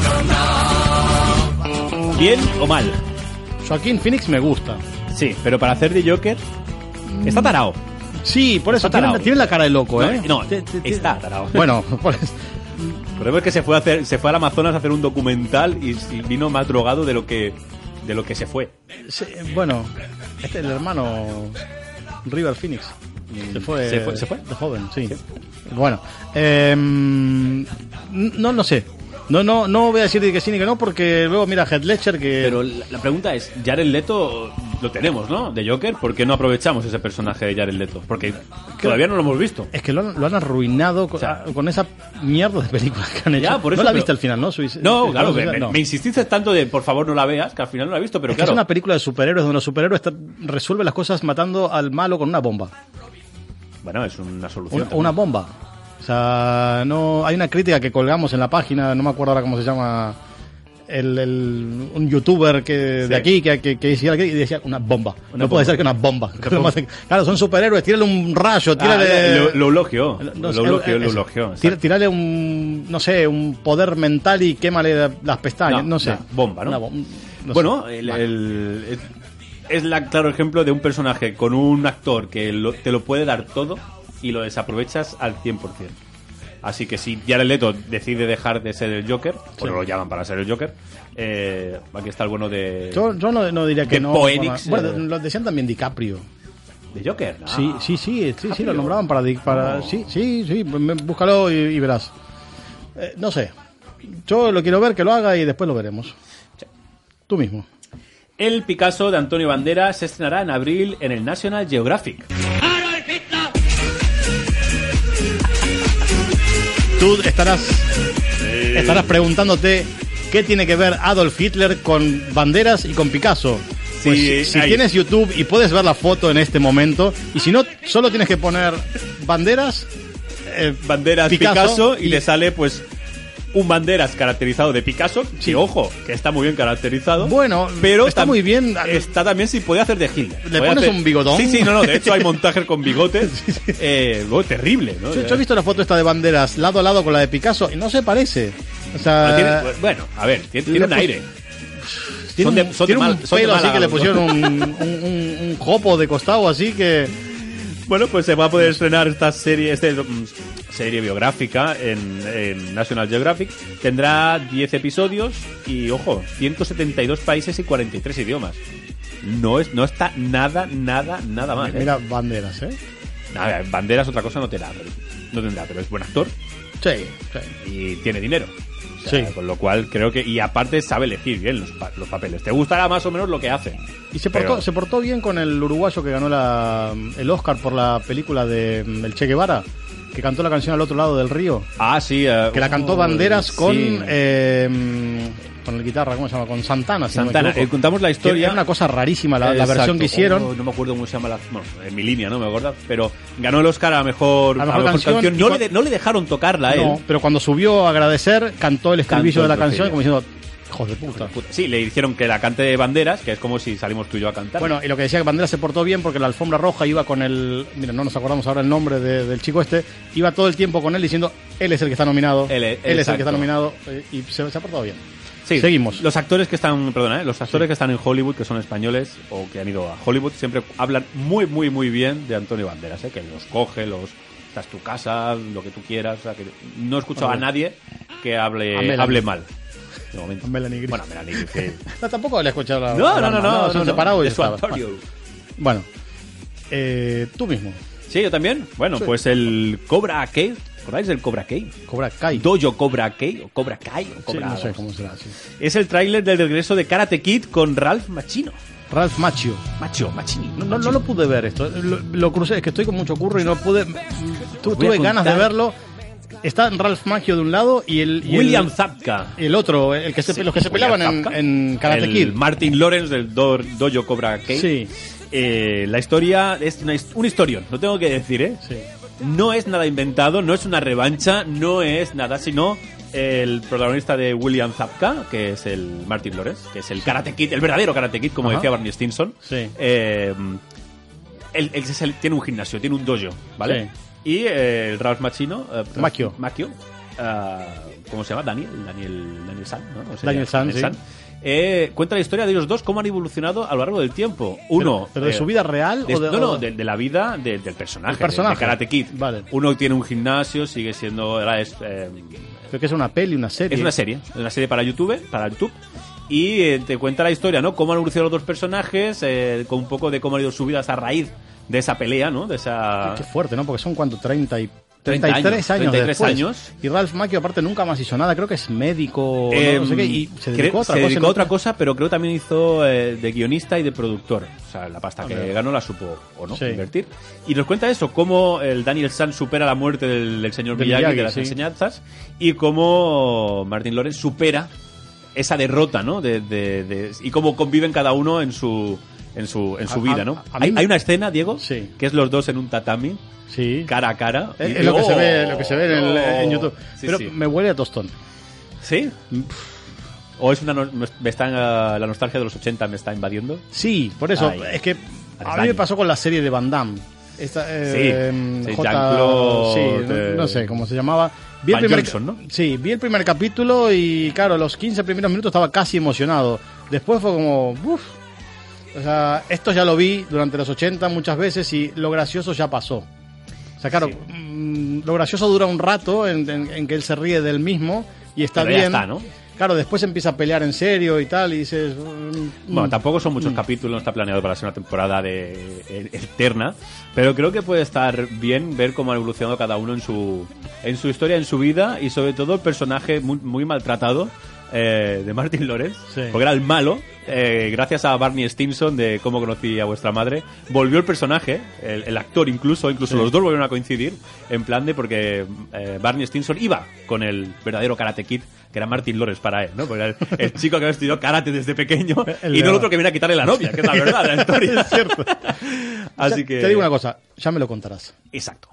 H: no, nine, no, no.
A: ¿Bien o mal?
B: Joaquín Phoenix me gusta.
A: Sí, pero para hacer de Joker está tarao.
B: Sí, por eso
A: Está
B: tiene,
A: tarao.
B: tiene la cara de loco, ¿eh?
A: No, no,
B: Te- te- te-
A: está tarao.
B: Bueno, pues,
A: El problema es que se fue a hacer, se fue al Amazonas a hacer un documental y, y vino más drogado de lo que de lo que se fue.
B: sí, bueno, este es el hermano River Phoenix. Se fue,
A: ¿Se fue- se fue?
B: de joven, sí. Bueno, eh, no, no sé. No, no, no voy a decir que sí ni que no, porque luego mira Heath Ledger que...
A: Pero la, la pregunta es, Jared Leto lo tenemos, ¿no? De Joker, ¿por qué no aprovechamos ese personaje de Jared Leto? Porque todavía no lo hemos visto.
B: Es que lo han, lo han arruinado con,
A: O sea,
B: con esa mierda de película que han hecho.
A: Ya, por eso,
B: no la
A: pero-
B: viste al final, ¿no? Suic-
A: No, claro,
B: Suicide-
A: me,
B: no.
A: me insististe tanto de por favor no la veas, que al final no la he visto, pero
B: Es que
A: claro.
B: es una película de superhéroes donde los superhéroes ta- resuelven las cosas matando al malo con una bomba.
A: Bueno, es una solución.
B: Una, una bomba. O sea, no hay una crítica que colgamos en la página, no me acuerdo ahora cómo se llama, el, el- un youtuber que de
A: Sí.
B: aquí que, que, que decía, y decía una bomba.
A: Una
B: no
A: bomba.
B: puede ser que una bomba. Claro, son superhéroes, tírale un rayo,
A: Ah,
B: tírale...
A: lo, lo elogió.
B: No
A: Lo
B: sé,
A: elogió,
B: eh,
A: lo
B: eso.
A: elogió.
B: Tira-
A: exacto.
B: Tirale un, no sé, un poder mental y quémale la- las pestañas, no,
A: No,
B: sé.
A: no, bomba, ¿no?
B: Una bom- no
A: Bueno,
B: sé.
A: el,
B: Vale.
A: el- es, es la claro ejemplo de un personaje con un actor que lo- te lo puede dar todo y lo desaprovechas al cien por ciento. Así que si Jared Leto decide dejar de ser el Joker, o no lo llaman para ser el Joker, eh, aquí está el bueno de,
B: Yo, yo no, no diría que
A: de
B: no.
A: Phoenix,
B: Bueno,
A: eh.
B: lo decían también DiCaprio.
A: de Joker. Ah.
B: Sí, sí, sí, sí, sí, lo
A: Caprio.
B: nombraban para... di- para
A: No.
B: Sí, sí, sí, me- búscalo y, y verás. Eh, no sé. Yo lo quiero ver, que lo haga y después lo veremos. Tú mismo.
A: El Picasso de Antonio Banderas se estrenará en abril en el National Geographic.
B: Tú estarás, estarás preguntándote qué tiene que ver Adolf Hitler con Banderas y con Picasso.
A: Sí,
B: Pues si si
A: ahí.
B: tienes YouTube y puedes ver la foto en este momento, y si no, solo tienes que poner Banderas, eh,
A: Banderas
B: Picasso,
A: Picasso, y,
B: y-
A: le sale pues un Banderas caracterizado de Picasso,
B: Sí.
A: que ojo, que está muy bien caracterizado.
B: Bueno,
A: pero
B: está
A: tam-
B: muy bien.
A: Está también si puede hacer de Hitler.
B: ¿Le
A: Puede
B: pones
A: hacer-
B: un bigotón?
A: Sí, sí, no, no, de hecho hay montajes con bigotes. Eh, luego terrible, ¿no?
B: Yo, yo he visto la foto esta de Banderas lado a lado con la de Picasso y no se parece. O sea,
A: Ah, tiene- bueno, a ver, tiene, tiene
B: le
A: un
B: pus-
A: aire.
B: tiene
A: son de-
B: un,
A: son de
B: tiene un
A: mal- son de
B: pelo así
A: Málaga
B: que le
A: los dos.
B: pusieron un, un, un- un jopo de costado así que...
A: Bueno, pues se va a poder estrenar esta serie, este, mm, serie biográfica en, en National Geographic. Tendrá diez episodios y, ojo, ciento setenta y dos países y cuarenta y tres idiomas. No es no está nada, nada, nada mal. ¿eh?
B: Mira, Banderas, ¿eh?
A: Nada, Banderas otra cosa no tendrá, pero, no tendrá, pero es buen actor
B: Sí, sí.
A: y tiene dinero. O sea,
B: Sí.
A: Con lo cual creo que... Y aparte sabe elegir bien los, pa- los papeles. Te gustará más o menos lo que hace.
B: Y se portó,
A: Pero-
B: se portó bien con el uruguayo que ganó la, el Oscar por la película de mm, El Che Guevara, que cantó la canción Al otro lado del río.
A: Ah, sí. eh,
B: Que la cantó
A: oh,
B: Banderas con...
A: sí.
B: eh, mm, con el guitarra, ¿cómo se llama? Con Santana, si no me
A: Santana.
B: equivoco.
A: Eh, contamos la
B: Que
A: historia.
B: Era una cosa rarísima la, la
A: Exacto.
B: versión que hicieron.
A: Oh, no me acuerdo cómo se llama la... Bueno, en mi línea, ¿no? Me acuerdo. Pero ganó el Oscar a mejor,
B: A mejor canción y
A: No,
B: cua-
A: le de- no le dejaron tocarla a él.
B: No, pero cuando subió a agradecer, cantó el estribillo
A: Cantó
B: de la
A: el
B: canción como
A: estribillo.
B: diciendo, hijos de puta.
A: Puta. Sí, le hicieron que la cante de Banderas, que es como si salimos tú y yo a cantar.
B: Bueno, y lo que decía que Banderas se portó bien porque la alfombra roja iba con el... Mira, no nos acordamos ahora el nombre de- del chico este. Iba todo el tiempo con él diciendo, él es el que está nominado.
A: Él es-
B: es el que
A: exacto.
B: está nominado. eh, Y se, se ha portado bien.
A: Sí,
B: Seguimos.
A: Los actores que están, perdona, ¿eh? los actores que están en Hollywood, que son españoles o que han ido a Hollywood, siempre hablan muy, muy, muy bien de Antonio Banderas, ¿eh? Que los coge, los... Esta es tu casa, lo que tú quieras. O sea, que no he escuchado a nadie que
B: A
A: hable,
B: Melanie.
A: hable mal. De momento.
B: A Melanie Griffith.
A: Bueno, a Melanie Griffith.
B: No, tampoco le he escuchado la...
A: No, no,
B: hablar
A: no,
B: mal,
A: no,
B: se
A: no,
B: han separado y
A: de
B: ya
A: su
B: estaba.
A: Antonio.
B: Bueno, eh, tú mismo.
A: Sí, yo también. Bueno,
B: Sí.
A: pues el Cobra Kai. ¿Recordáis del Cobra Kai?
B: Cobra Kai.
A: Dojo Cobra Kai o Cobra Kai o
B: Sí,
A: Cobra
B: no sé cómo será. Sí.
A: Es el tráiler del regreso de Karate Kid con Ralph Macchino.
B: Ralph Macchio.
A: Macho, Machini.
B: No, no, no lo pude ver esto. Lo, lo crucé, es que estoy con mucho curro y no pude. Tu,
A: Voy a
B: tuve ganas de
A: contar-
B: verlo. Está Ralph Macchio de un lado y el. y
A: William
B: el,
A: Zapka.
B: y el otro, el que se,
A: Sí,
B: los que se
A: William
B: peleaban en,
A: Zapka.
B: en Karate
A: El
B: Kid.
A: Martin Lawrence del Do- Dojo Cobra Kai.
B: Sí.
A: Eh, la historia es una, his- un historión, lo tengo que decir, ¿eh?
B: Sí.
A: No es nada inventado, no es una revancha, no es nada, sino el protagonista de William Zapka, que es el Martin Lawrence, que es el Karate Kid, el verdadero Karate Kid, como
B: Ajá.
A: decía Barney Stinson.
B: Sí.
A: Eh, él, él es el- tiene un gimnasio, tiene un dojo, ¿vale?
B: Sí.
A: Y eh, el Ralph Macchino, eh,
B: Macchio.
A: Macchio, eh, ¿cómo se llama? Daniel, Daniel, Daniel San, ¿no? O sea,
B: Daniel San, sí.
A: eh, cuenta la historia de ellos dos, cómo han evolucionado a lo largo del tiempo. Uno,
B: ¿Pero, pero de
A: eh,
B: su vida real
A: de-
B: o de...?
A: no, no,
B: o-
A: de, de la vida de- del personaje,
B: El personaje.
A: De, de Karate Kid.
B: Vale.
A: Uno tiene un gimnasio, sigue siendo... ahora es, eh,
B: Creo que es una peli, una serie.
A: es una serie, es una serie para YouTube, para YouTube. Y eh, te cuenta la historia, ¿no? Cómo han evolucionado los dos personajes, eh, con un poco de cómo han ido sus vidas a raíz de esa pelea, ¿no? De esa...
B: Qué fuerte, ¿no? Porque son, ¿cuánto? treinta y...
A: treinta
B: treinta y tres años,
A: treinta y tres
B: después.
A: años.
B: Y Ralph Macchio aparte nunca más hizo nada, creo que es médico,
A: Eh,
B: no, no sé qué, y se dedicó
A: creo-
B: a otra
A: se
B: cosa.
A: dedicó
B: ¿no?
A: a otra cosa, pero creo que también hizo eh, de guionista y de productor. O sea, la pasta
B: Ok.
A: que ganó la supo o no
B: Sí.
A: invertir. Y nos cuenta eso, cómo el Daniel San supera la muerte del, del señor
B: De
A: Miyagi,
B: Miyagi,
A: de las
B: sí.
A: enseñanzas, y cómo Martin Lawrence supera esa derrota, ¿no? De, de- de- y cómo conviven cada uno en su en su en su
B: A-
A: vida,
B: a-
A: ¿no?
B: a mí
A: hay,
B: me-
A: hay una escena, Diego,
B: Sí.
A: que es los dos en un tatami,
B: Sí.
A: cara a cara.
B: Es,
A: y
B: es lo que
A: digo,
B: se ve, lo que se ve en, el-
A: oh,
B: en YouTube.
A: sí,
B: Pero
A: sí.
B: me huele a tostón.
A: ¿Sí? ¿O es una no- me está la nostalgia de los ochenta me está invadiendo?
B: Sí, por eso.
A: Ay.
B: Es que a
A: daño.
B: mí me pasó con la serie de Van Damme. Esta, eh,
A: Sí, sí,
B: J-
A: Jean-Claude,
B: sí, no,
A: eh,
B: no sé cómo se llamaba. Vi el
A: Van
B: primer,
A: Johnson, ¿no?
B: Sí, vi el primer capítulo y claro, los quince primeros minutos estaba casi emocionado. Después fue como, uff. O sea, esto ya lo vi durante los ochenta muchas veces y lo gracioso ya pasó. O sea, claro, mm, lo gracioso dura un rato en, en- en que él se ríe del mismo y está
A: Pero ya
B: bien.
A: está, ¿no?
B: Claro, después empieza a pelear en serio y tal y dices... mm,
A: Bueno,
B: mm.
A: tampoco son muchos capítulos, no está planeado para ser una temporada de eh, eterna, pero creo que puede estar bien ver cómo ha evolucionado cada uno en su en su historia, en su vida y sobre todo el personaje muy, muy maltratado eh, de Martin Lawrence,
B: Sí.
A: porque era el malo. Eh, gracias a Barney Stinson de Cómo conocí a vuestra madre, volvió el personaje, el, el actor incluso, incluso
B: Sí.
A: los dos volvieron a coincidir en plan de porque eh, Barney Stinson iba con el verdadero Karate Kid, que era Martin Lawrence para él, ¿no? Porque era el, el chico que había estudiado karate desde pequeño
B: El
A: y no
B: de-
A: el otro que viene a quitarle la novia, que es la verdad, la historia.
B: Es cierto.
A: Así
B: Ya-
A: que...
B: Te digo una cosa, ya me lo contarás.
A: Exacto.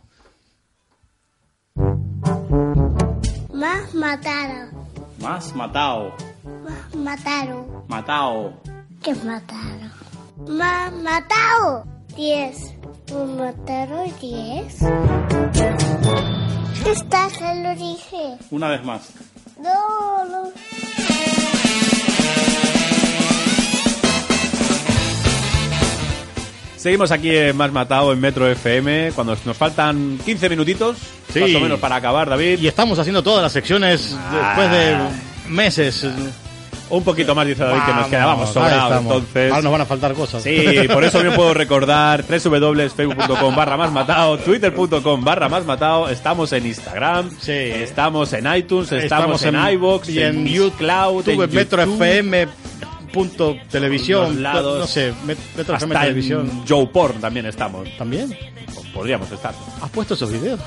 I: Más mataron.
J: Más matao.
I: Más mataron.
J: Matao.
I: ¿Qué mataron? Más mataron. Diez. Más mataron diez. Estás en el origen.
J: Una vez más.
I: No, no.
A: Seguimos aquí en Más Matado en Metro F M, cuando nos faltan quince minutitos,
B: Sí.
A: más o menos para acabar, David.
B: Y estamos haciendo todas las secciones después de meses.
A: Un poquito más, dice David, que nos
B: Vamos,
A: quedábamos
B: ahí
A: sobrados,
B: estamos.
A: entonces...
B: Ahora nos van a faltar cosas.
A: Sí, por eso bien puedo recordar www.facebook.com barra más matado, twitter.com barra más matado, estamos en Instagram,
B: Sí.
A: estamos en iTunes, estamos, en, iVoox,
B: y en
A: Cloud, en
B: YouTube, Metro
A: YouTube,
B: F M punto televisión,
A: todos lados.
B: no sé, Met- Metro F M
A: hasta
B: televisión.
A: en Joe Porn también estamos.
B: ¿También?
A: Podríamos estar.
B: ¿Has puesto esos videos?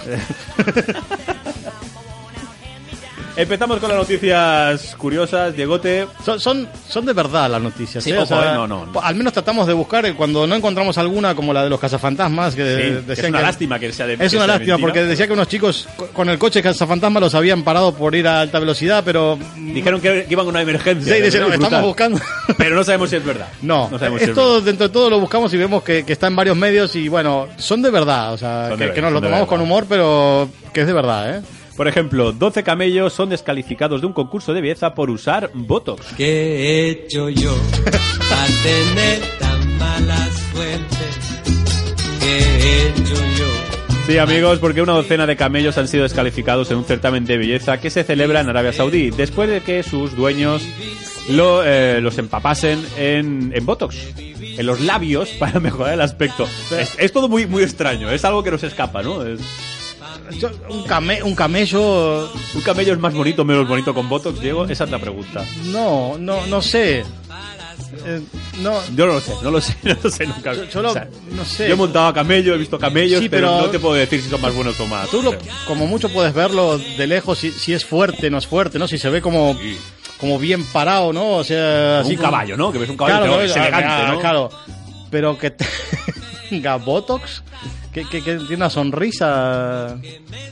A: Empezamos con las noticias curiosas, Diegote.
B: Son, son, son de verdad las noticias.
A: Sí,
B: ¿eh?
A: ojo, eh, no, no, no.
B: Al menos tratamos de buscar eh, cuando no encontramos alguna como la de los cazafantasmas. Que
A: Sí,
B: decían
A: que es una
B: que-
A: lástima que sea de
B: Es
A: que
B: una
A: sea
B: lástima
A: mentira.
B: porque decía que unos chicos co- con el coche cazafantasma los habían parado por ir a alta velocidad, pero...
A: Dijeron que, que iban con una emergencia.
B: Sí, dicen, no,
A: Brutal.
B: estamos buscando...
A: Pero no sabemos si es verdad.
B: No,
A: sabemos si es
B: esto
A: verdad.
B: dentro de todo lo buscamos y vemos que, que está en varios medios y bueno, son de verdad, o sea,
A: Son
B: que,
A: de
B: que
A: verdad,
B: nos lo
A: son de
B: tomamos
A: verdad.
B: con humor, pero que es de verdad, ¿eh?
A: Por ejemplo, doce camellos son descalificados de un concurso de belleza por usar Botox.
H: ¿Qué he hecho yo para tener tan mala suerte? ¿Qué he hecho yo?
A: Sí, amigos, porque una docena de camellos han sido descalificados en un certamen de belleza que se celebra en Arabia Saudí, después de que sus dueños lo, eh, los empapasen en, en Botox, en los labios, para mejorar el aspecto. Es, es todo muy, muy extraño, es algo que nos escapa, ¿no? Es-
B: Yo- Un, came- un camello,
A: ¿Un camello es más bonito o menos bonito con Botox, Diego? Esa es la pregunta.
B: no, no, no sé. Eh, no,
A: Yo no lo sé, no lo sé, no lo sé nunca.
B: Yo- yo lo-
A: O sea,
B: no sé.
A: Yo he montado a camello, he visto camellos,
B: Sí,
A: pero,
B: pero-
A: no te puedo decir si son más buenos o más.
B: tú lo-
A: feos.
B: como mucho puedes verlo de lejos si, si es fuerte, no es fuerte, ¿no? Si se ve como,
A: Sí.
B: como bien parado, ¿no? O sea,
A: Como
B: así
A: un caballo, ¿no? Que ves un caballo,
B: Claro,
A: pero
B: ¿no?
A: es
B: Ah,
A: elegante,
B: ah,
A: ¿no?
B: Claro, pero que tenga Botox, que, que, que tiene una sonrisa...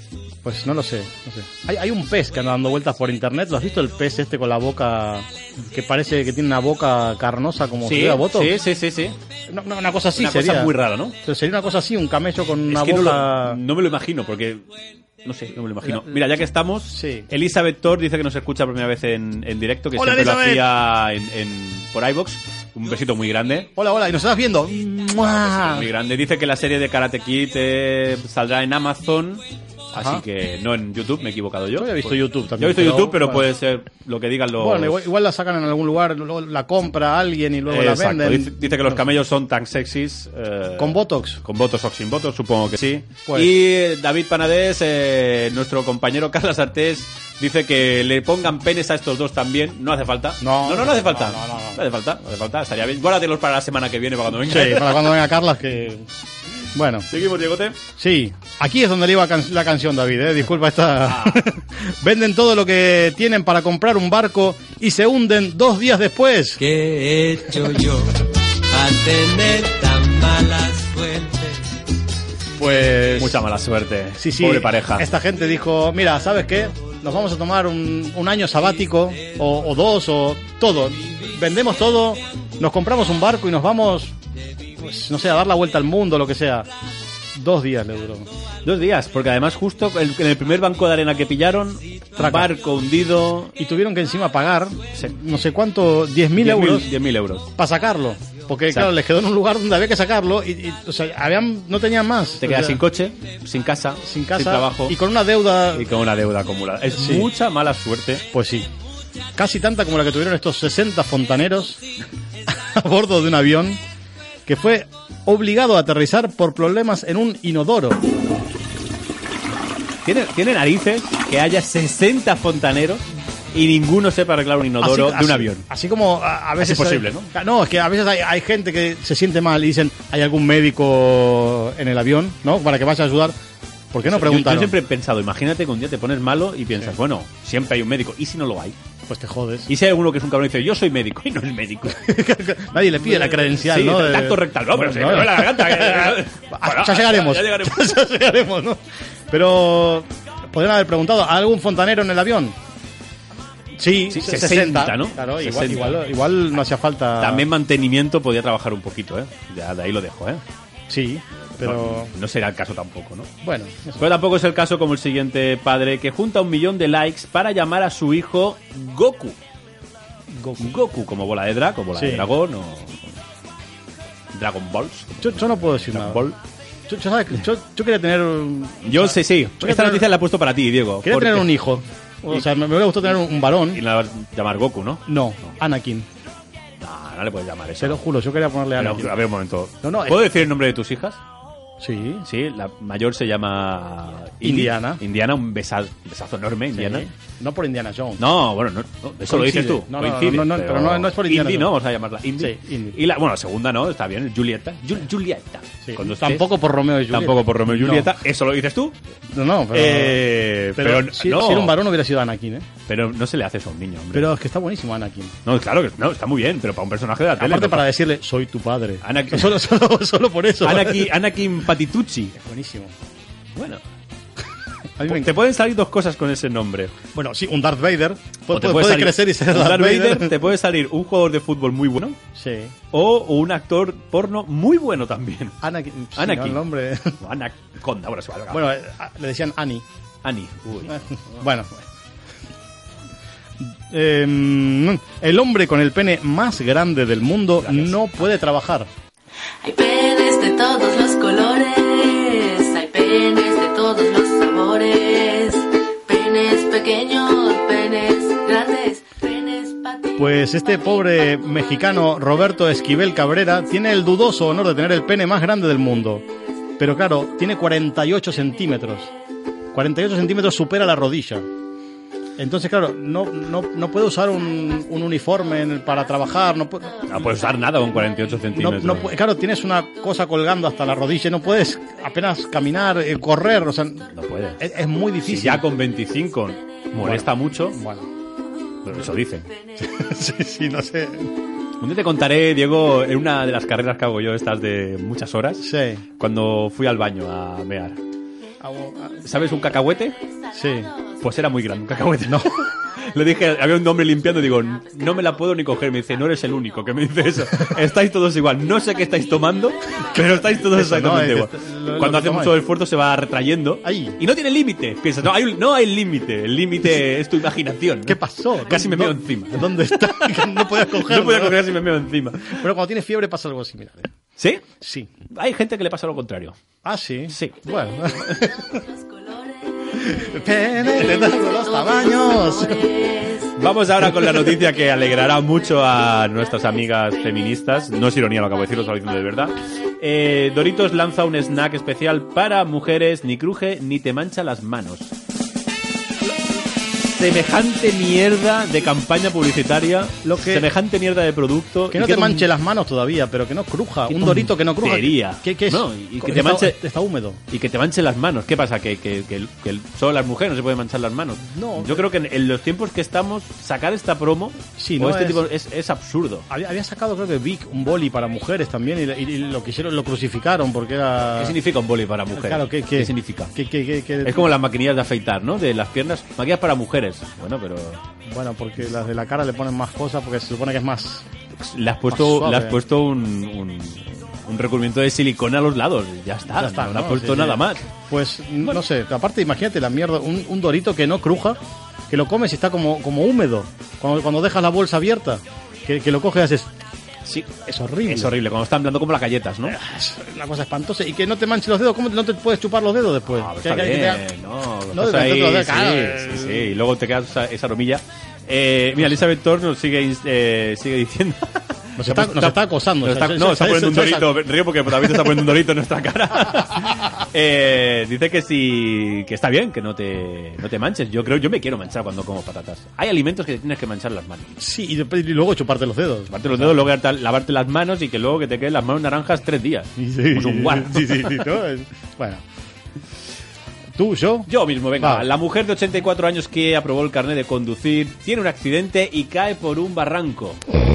B: Pues no lo sé, no sé. Hay, hay un pez que anda dando vueltas por internet. ¿Lo has visto el pez este con la boca que parece que tiene una boca carnosa como
A: Sí,
B: si fuera botox?
A: sí, sí, sí, sí.
B: No, no, una cosa así
A: Una
B: sería.
A: cosa muy rara, ¿no?
B: Pero sería una cosa así, un camello con una
A: es que
B: boca...
A: no, lo- no me lo imagino, porque... No sé, no me lo imagino.
B: La-
A: Mira, ya que estamos,
B: Sí.
A: Elizabeth Thor dice que nos escucha por primera vez en, en directo, que
B: Hola,
A: siempre
B: Elizabeth.
A: lo hacía en, en- por iVoox. Un besito muy grande.
B: Hola, hola, ¿y nos estás viendo? ¡Mua!
A: Muy grande. Dice que la serie de Karate Kid eh, saldrá en Amazon.
B: Ajá.
A: Así que no en YouTube, me he equivocado yo.
B: Yo había visto
A: Pues-
B: YouTube
A: Yo
B: también,
A: he visto
B: pero,
A: YouTube, pero
B: bueno.
A: puede ser lo que digan los...
B: Bueno, igual, igual la sacan en algún lugar, luego la compra alguien y luego
A: Exacto.
B: la venden.
A: Dice, dice que los camellos son tan sexys. eh,
B: ¿Con botox?
A: Con botox o sin botox, supongo que sí.
B: Pues-
A: Y David Panadés, eh, nuestro compañero Carlos Artés, dice que le pongan penes a estos dos también. No hace falta.
B: No,
A: no, no, no hace falta.
B: no, no, no, no.
A: No hace falta, no hace falta. Estaría bien. Guárdatelos para la semana que viene, para cuando venga.
B: Sí, para cuando venga Carlas que... Bueno,
A: Seguimos, Diegote.
B: sí, aquí es donde le iba can- la canción, David, ¿eh? Disculpa esta... Venden todo lo que tienen para comprar un barco y se hunden dos días después.
H: ¿Qué he hecho yo a tener tan mala suerte?
B: Pues...
A: Mucha mala suerte.
B: Sí, sí,
A: Pobre pareja.
B: esta gente dijo, mira, ¿sabes qué? Nos vamos a tomar un, un año sabático, o, o dos, o todo. Vendemos todo, nos compramos un barco y nos vamos, pues, no sé, a dar la vuelta al mundo, lo que sea. Dos días le duró.
A: Dos días, porque además justo el- en el primer banco de arena que pillaron,
B: Traca.
A: barco hundido...
B: Y tuvieron que encima pagar,
A: Sí.
B: no sé cuánto, diez mil euros
A: diez mil euros.
B: para sacarlo. Porque,
A: Exacto.
B: claro, les quedó en un lugar donde había que sacarlo y, y, o sea, habían, no tenían más.
A: Te
B: O
A: quedas
B: sea,
A: sin coche, sin casa,
B: sin casa,
A: sin trabajo
B: y con una deuda,
A: y con una deuda acumulada. Es
B: Sí.
A: mucha mala suerte.
B: pues sí. Casi tanta como la que tuvieron estos sesenta fontaneros a bordo de un avión que fue obligado a aterrizar por problemas en un inodoro.
A: Tiene, tiene narices que haya sesenta fontaneros y ninguno sepa arreglar un inodoro
B: Así-
A: de un
B: así-
A: avión.
B: Así como a, a veces...
A: posible,
B: hay- ¿no? es que a veces hay, hay gente que se siente mal y dicen, ¿hay algún médico en el avión? ¿No? Para que vaya a ayudar. ¿Por qué no
A: Yo-
B: preguntaron?
A: Yo, siempre he pensado, imagínate que un día te pones malo y piensas, bueno, siempre hay un médico. ¿Y si no lo hay?
B: Pues te jodes.
A: ¿Y si hay alguno que es un cabrón y dice, yo soy médico y no es médico?
B: Nadie le pide la credencial,
A: Sí,
B: ¿no? De-
A: tacto rectal. No, pero se me
B: Bueno,
A: duele la garganta. que-
B: Ah,
A: Bueno,
B: ya llegaremos.
A: Ya llegaremos.
B: Ya llegaremos, ¿no? Pero podrían haber preguntado, ¿a algún fontanero en el avión? Sí,
A: Sí,
B: sesenta,
A: sesenta, ¿no?
B: Claro, igual,
A: sesenta.
B: igual, igual no hacía falta...
A: También mantenimiento podía trabajar un poquito, ¿eh? Ya de ahí lo dejo, ¿eh?
B: Sí, pero...
A: No, no será el caso tampoco, ¿no?
B: Bueno, eso.
A: Pero tampoco es el caso como el siguiente padre que junta un millón de likes para llamar a su hijo Goku. Goku, Goku como bola de drag, como bola
B: Sí.
A: de dragón o Dragon Balls.
B: Yo, yo no puedo decir
A: Dragon
B: nada.
A: Ball.
B: Yo, yo, ¿sabes? Yo, yo quería tener... un-
A: Yo sé, sí.
B: Yo
A: Esta
B: tener-
A: noticia la he puesto para ti, Diego.
B: Quería
A: porque-
B: tener un hijo. O sea, me, me hubiera gustado tener un, un varón.
A: Y la vas a llamar Goku, ¿no?
B: No, Anakin.
A: No, no le puedes llamar eso.
B: Se lo juro, yo quería ponerle
A: Pero,
B: Anakin.
A: a ver, un momento.
B: No, no,
A: ¿Puedo decir el nombre de tus hijas?
B: Sí.
A: Sí, la mayor se llama... Indy.
B: Indiana.
A: Indiana, un besazo, un besazo enorme, Indiana.
B: Sí. No por Indiana Jones.
A: No, bueno, no, no, eso lo dices tú.
B: No, no,
A: coincide,
B: no, no, pero no- no es por Indiana
A: Indy,
B: Jones.
A: ¿no? Vamos a llamarla Indy.
B: Sí, Indy.
A: Y la, bueno, la segunda no, está bien, Julieta. Jul- Julieta.
B: Sí.
A: Cuando estés-
B: Tampoco por Romeo y Julieta.
A: Tampoco por Romeo y
B: No.
A: Julieta. Eso lo dices tú.
B: No, no, pero...
A: Eh,
B: pero
A: pero,
B: si,
A: no,
B: si era un varón hubiera sido Anakin, ¿eh?
A: pero no se le hace eso a un niño, hombre.
B: Pero es que está buenísimo Anakin.
A: No, claro que no, está muy bien, pero para un personaje de la tele.
B: Aparte
A: no.
B: para decirle, soy tu padre.
A: Anakin-
B: Solo, solo, solo por eso.
A: Anakin, Anakin Patitucci.
B: Buenísimo.
A: Bueno,
B: A mí me
A: te
B: encanta.
A: pueden salir dos cosas con ese nombre.
B: Bueno, sí, un Darth Vader.
A: O
B: Puede,
A: te
B: puede
A: puede salir
B: crecer y ser
A: un
B: Darth,
A: Darth
B: Vader.
A: Vader, te puede salir un jugador de fútbol muy bueno
B: Sí.
A: o un actor porno muy bueno también.
B: Anakin. Sí,
A: Anakin.
B: ¿no? El nombre.
A: O Anaconda, bueno, se va a
B: Bueno, eh, le decían Annie.
A: Annie. Uy.
B: Bueno. Eh, el hombre con el pene más grande del mundo no puede trabajar.
K: Hay penes de todos los colores, hay penes de todos los sabores, penes pequeños, penes grandes, penes patitos.
B: Pues este pobre mexicano Roberto Esquivel Cabrera tiene el dudoso honor de tener el pene más grande del mundo. Pero claro, tiene cuarenta y ocho centímetros. cuarenta y ocho centímetros supera la rodilla. Entonces, claro, no, no, no puede usar un, un uniforme en el- para trabajar. No, puede,
A: No puedes usar nada con cuarenta y ocho
B: no,
A: centímetros.
B: no puede- claro, tienes una cosa colgando hasta la rodilla y no puedes apenas caminar, eh, correr. O sea,
A: No puedes.
B: es, es muy difícil.
A: Si ya con veinticinco molesta mucho,
B: Bueno,
A: pero eso dicen.
B: sí, sí, no sé.
A: Un día te contaré, Diego, en una de las carreras que hago yo, estas de muchas horas,
B: Sí.
A: cuando fui al baño a mear. ¿Sabes un cacahuete?
B: Sí.
A: Pues era muy grande, un cacahuete. No. Le dije, había un hombre limpiando y digo, no me la puedo ni coger. Me dice, no eres el único que me dice eso. Estáis todos igual. No sé qué estáis tomando, pero estáis todos
B: Eso,
A: exactamente
B: no,
A: igual.
B: es- lo-
A: Cuando
B: lo
A: hace
B: que
A: mucho
B: tomáis.
A: esfuerzo se va retrayendo.
B: Ahí.
A: Y no tiene límite. Piensas, no hay, no hay límite. El límite es tu imaginación.
B: ¿Qué pasó?
A: Casi me meo
B: ¿Dó-
A: encima.
B: ¿Dónde está? No podías cogerlo.
A: No podía coger si me meo encima.
B: Pero cuando tienes fiebre pasa algo similar. ¿eh?
A: ¿Sí?
B: Sí.
A: Hay gente que le pasa lo contrario.
B: Ah, sí.
A: Sí.
B: Bueno. Penes de todos los tamaños.
A: Vamos ahora con la noticia que alegrará mucho a nuestras amigas feministas. No es ironía lo que acabo de decir, lo estaba diciendo de verdad. Eh, Doritos lanza un snack especial para mujeres, ni cruje ni te mancha las manos. Semejante mierda de campaña publicitaria,
B: Lo que-
A: semejante mierda de producto.
B: Que no
A: y
B: te
A: ton-
B: manche las manos todavía, pero que no cruja.
A: Qué
B: Un dorito que no cruja.
A: tontería.
B: ¿Qué, qué es?
A: No, y que
B: Está-
A: te manche-
B: Está húmedo.
A: Y que te manchen las manos. ¿Qué pasa? ¿Que, que, que, que solo las mujeres no se pueden manchar las manos?
B: No.
A: Yo creo que en, en los tiempos que estamos, sacar esta promo
B: Sí,
A: o
B: no
A: este
B: es-
A: tipo es, es absurdo.
B: Había, había sacado, creo que Vic, un boli para mujeres también. Y, y lo que hicieron, lo crucificaron porque era.
A: ¿Qué significa un boli para mujeres?
B: Claro, ¿qué, qué,
A: significa?
B: ¿Qué, qué, qué, qué-
A: Es como las maquinillas de afeitar, ¿no? De las piernas. Maquillas para mujeres. Bueno, pero
B: Bueno, porque las de la cara le ponen más cosas porque se supone que es más.
A: le has
B: Más
A: puesto,
B: suave.
A: le has puesto un, un, un recubrimiento de silicona a los lados. Ya está.
B: Ya está,
A: no le has
B: ¿no?
A: puesto
B: Sí, sí.
A: nada más.
B: Pues, no sé. Aparte, imagínate la mierda. Un, un dorito que no cruja, que lo comes y está como, como húmedo. Cuando, cuando dejas la bolsa abierta, que, que lo coges y haces.
A: Sí.
B: Es horrible.
A: Es horrible. Cuando están hablando como las galletas, ¿no?
B: Es una cosa espantosa. Y que no te manche los dedos. ¿Cómo no te puedes chupar los dedos después?
A: Ah, pues
B: Que-
A: está
B: que- que
A: bien,
B: te-
A: no,
B: No,
A: estás
B: de
A: ahí,
B: dentro de-
A: sí,
B: claro.
A: sí, sí, y luego te quedas esa, esa aromilla. Eh, mira, Elizabeth Thor nos sigue, eh, sigue diciendo...
B: Nos está, nos está acosando.
A: Nos
B: o sea,
A: está-
B: yo-
A: no,
B: yo-
A: está
B: yo-
A: poniendo un
B: yo- yo-
A: dorito. Río porque David está poniendo un dorito en nuestra cara. Eh, dice que sí, que está bien, que no te, no te manches. Yo creo, yo me quiero manchar cuando como patatas. Hay alimentos que te tienes que manchar las manos.
B: Sí, y, después- y luego chuparte los dedos.
A: Lavarte los dedos, luego lavarte- lavarte las manos y que luego que te queden las manos naranjas tres días.
B: Sí, sí,
A: Como un guar.
B: sí, sí, sí, ¿no? Es- Bueno. ¿Tú, yo?
A: Yo mismo, venga.
B: Va.
A: La mujer de ochenta y cuatro años que aprobó el carnet de conducir tiene un accidente y cae por un barranco.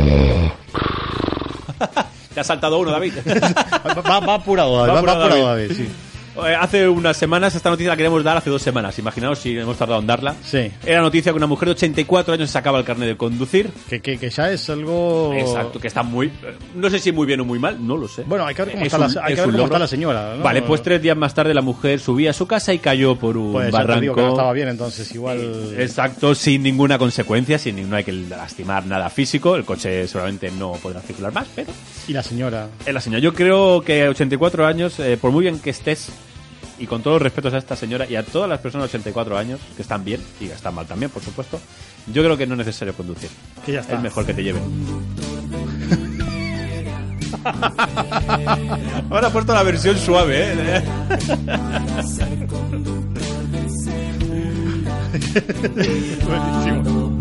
A: Te ha saltado uno, David.
B: Va, va apurado,
A: Va
B: va, va
A: apurado,
B: apurado,
A: David.
B: David, sí.
A: Eh, Hace unas semanas, esta noticia la queremos dar hace dos semanas. Imaginaos si hemos tardado en darla.
B: Sí.
A: Era noticia que una mujer de ochenta y cuatro años sacaba el carnet de conducir.
B: Que, que, que ya es algo...
A: Exacto, que está muy... eh, No sé si muy bien o muy mal, no lo sé.
B: Bueno, hay que ver cómo,
A: Es
B: está,
A: un-
B: la, hay
A: es
B: que ver
A: un
B: cómo
A: logro.
B: está la señora, ¿no?
A: Vale, pues tres días más tarde la mujer subía a su casa y cayó por un
B: Pues ya te
A: barranco.
B: digo que no estaba bien, entonces igual...
A: Exacto, sin ninguna consecuencia, sin ni- no hay que lastimar nada físico. El coche seguramente no podrá circular más, pero
B: Y la señora...
A: es la señora. Yo creo que a ochenta y cuatro años, eh, por muy bien que estés, y con todos los respetos a esta señora y a todas las personas de ochenta y cuatro años, que están bien y que están mal también, por supuesto, yo creo que no es necesario conducir.
B: Que ya está.
A: Es mejor que te lleven. Ahora ha puesto la versión suave, ¿eh?
B: Buenísimo.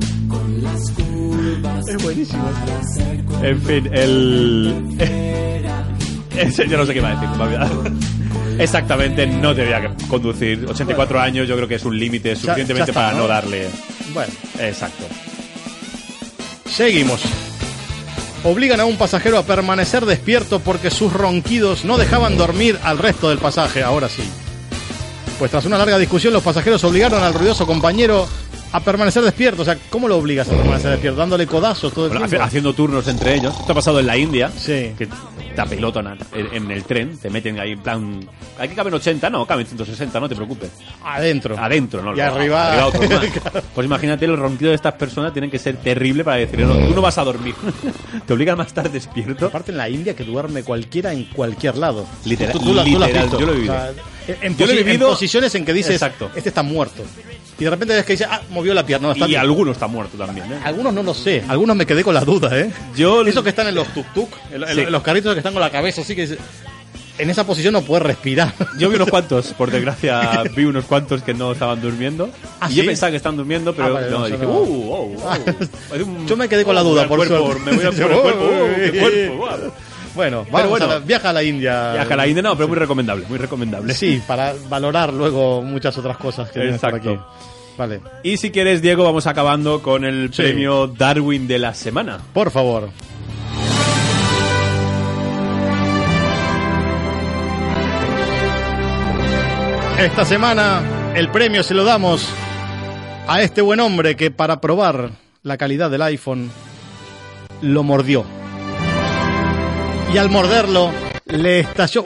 B: Es buenísimo.
A: En fin, el... Ese, yo no sé qué va a decir, me ha olvidado. Exactamente, no debería que conducir. ochenta y cuatro años yo creo que es un límite suficientemente
B: ya está,
A: para
B: ¿no?
A: no darle...
B: Bueno,
A: Exacto.
B: seguimos. Obligan a un pasajero a permanecer despierto porque sus ronquidos no dejaban dormir al resto del pasaje. Ahora sí. Pues tras una larga discusión, los pasajeros obligaron al ruidoso compañero a permanecer despierto. O sea, ¿cómo lo obligas a permanecer despierto? ¿Dándole codazos todo el
A: Bueno,
B: tiempo?
A: haci- haciendo turnos entre ellos. Esto ha pasado en la India.
B: Sí.
A: Que te apelotan a- en, en el tren, te meten ahí en plan... Aquí caben ochenta, no, caben ciento sesenta, no te preocupes.
B: Adentro.
A: Adentro, ¿no?
B: Y arriba-
A: otros más. Pues imagínate, el ronquido de estas personas tienen que ser terrible para decirle, no, tú no vas a dormir. Te obligan a estar despierto.
B: Aparte en la India que duerme cualquiera en cualquier lado.
A: Literal-
B: Tú- tú la- tú lo has
A: literal,
B: visto.
A: yo lo he vivido.
B: O sea, en,
A: Yo lo he
B: posi- en
A: vivido-
B: posiciones en que dices,
A: Exacto.
B: este está muerto. Y de repente ves que dice, ah, movió la pierna. No, está
A: Y
B: bien.
A: alguno está muerto también, ¿eh?
B: Algunos no lo sé. Algunos me quedé con la duda, ¿eh?
A: Yo...
B: Esos que están en los tuk-tuk, en, en
A: Sí.
B: los carritos que están con la cabeza así que... dice, en esa posición no puedes respirar.
A: Yo vi unos cuantos, por desgracia, vi unos cuantos que no estaban durmiendo.
B: ¿Ah,
A: y yo
B: sí?
A: pensaba que estaban durmiendo, pero
B: Ah, vale,
A: no,
B: no,
A: dije,
B: eso no.
A: uh, wow, wow. Es un-
B: Yo me quedé con la
A: oh,
B: duda,
A: me
B: por
A: voy al cuerpo,
B: suerte.
A: me voy a por el cuerpo, oh, qué cuerpo, wow.
B: Bueno,
A: Pero
B: vamos
A: bueno.
B: a la- viaja a la India.
A: Viaja a la India, no, pero muy recomendable, muy recomendable.
B: Sí, para valorar luego muchas otras cosas que tienes por
A: Exacto.
B: aquí. Vale,
A: Y si quieres, Diego, vamos acabando con el
B: Sí.
A: premio Darwin de la semana.
B: por favor. Esta semana el premio se lo damos a este buen hombre que para probar la calidad del iPhone lo mordió. Y al morderlo le estalló...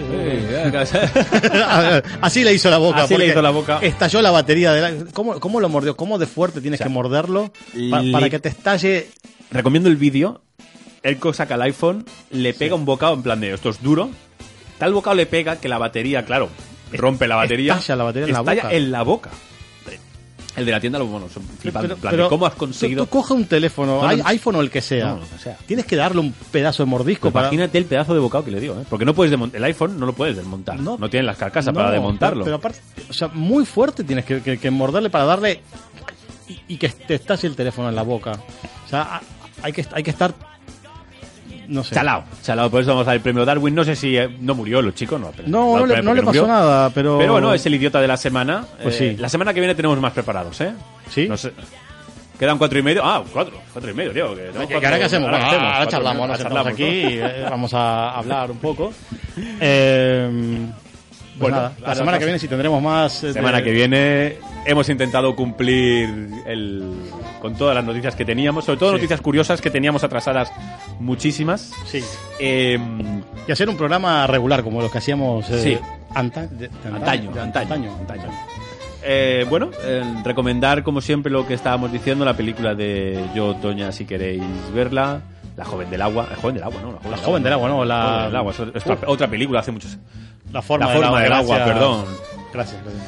B: Así le hizo la boca.
A: Así le hizo la boca.
B: Estalló la batería del iPhone. ¿Cómo, cómo lo mordió? ¿Cómo de fuerte tienes o sea, que morderlo pa-
A: le...
B: para que te estalle?
A: Recomiendo el vídeo. Él saca el iPhone, le pega sí. un bocado en plan de esto es duro. Tal bocado le pega que la batería, claro, rompe la batería.
B: Estalla la batería en la
A: estalla
B: boca.
A: en la boca. El de la tienda, bueno, son flipando.
B: Pero, pero,
A: ¿cómo has conseguido?
B: Tú, tú coge un teléfono, no, no, iPhone o el que sea.
A: No, o sea.
B: Tienes que darle un pedazo de mordisco.
A: Pues
B: para...
A: Imagínate el pedazo de bocado que le dio, ¿eh? Porque no puedes desmontar. El iPhone no lo puedes desmontar. No, no tienen las carcasas no, para desmontarlo.
B: Pero, pero aparte, o sea, muy fuerte tienes que, que, que morderle para darle y, y que te estalle el teléfono en la boca. O sea, hay que, hay que estar. No sé.
A: Chalao, chalao, por eso vamos a dar el premio Darwin. No sé si eh, no murió los chicos, no. Pero,
B: no, no, le, no le pasó
A: murió.
B: nada, pero.
A: Pero bueno, es el idiota de la semana.
B: Pues
A: eh,
B: sí.
A: La semana que viene tenemos más preparados, ¿eh?
B: Sí.
A: No sé. Quedan cuatro y medio. Ah, cuatro. Cuatro y medio, tío. Que,
B: no, que ahora qué hacemos. Ahora, bueno, ahora charlamos, nos sentamos aquí y eh, vamos a hablar un poco. Eh, pues bueno, nada, la semana que viene si tendremos más.
A: La eh, semana de... que viene hemos intentado cumplir el con todas las noticias que teníamos, sobre todo sí. noticias curiosas que teníamos atrasadas muchísimas.
B: Sí.
A: Eh,
B: y hacer un programa regular como los que hacíamos eh,
A: sí.
B: anta, de, de,
A: antaño,
B: de,
A: antaño,
B: antaño,
A: antaño. antaño. Eh, bueno, eh, recomendar como siempre lo que estábamos diciendo, la película de Yo, Toña, si queréis verla, La joven del agua, La joven del agua, ¿no?
B: La joven del agua, ¿no? La,
A: la joven del agua, es otra, otra película hace muchos.
B: La forma,
A: la forma
B: del,
A: del
B: agua,
A: agua, perdón.
B: Gracias, gracias.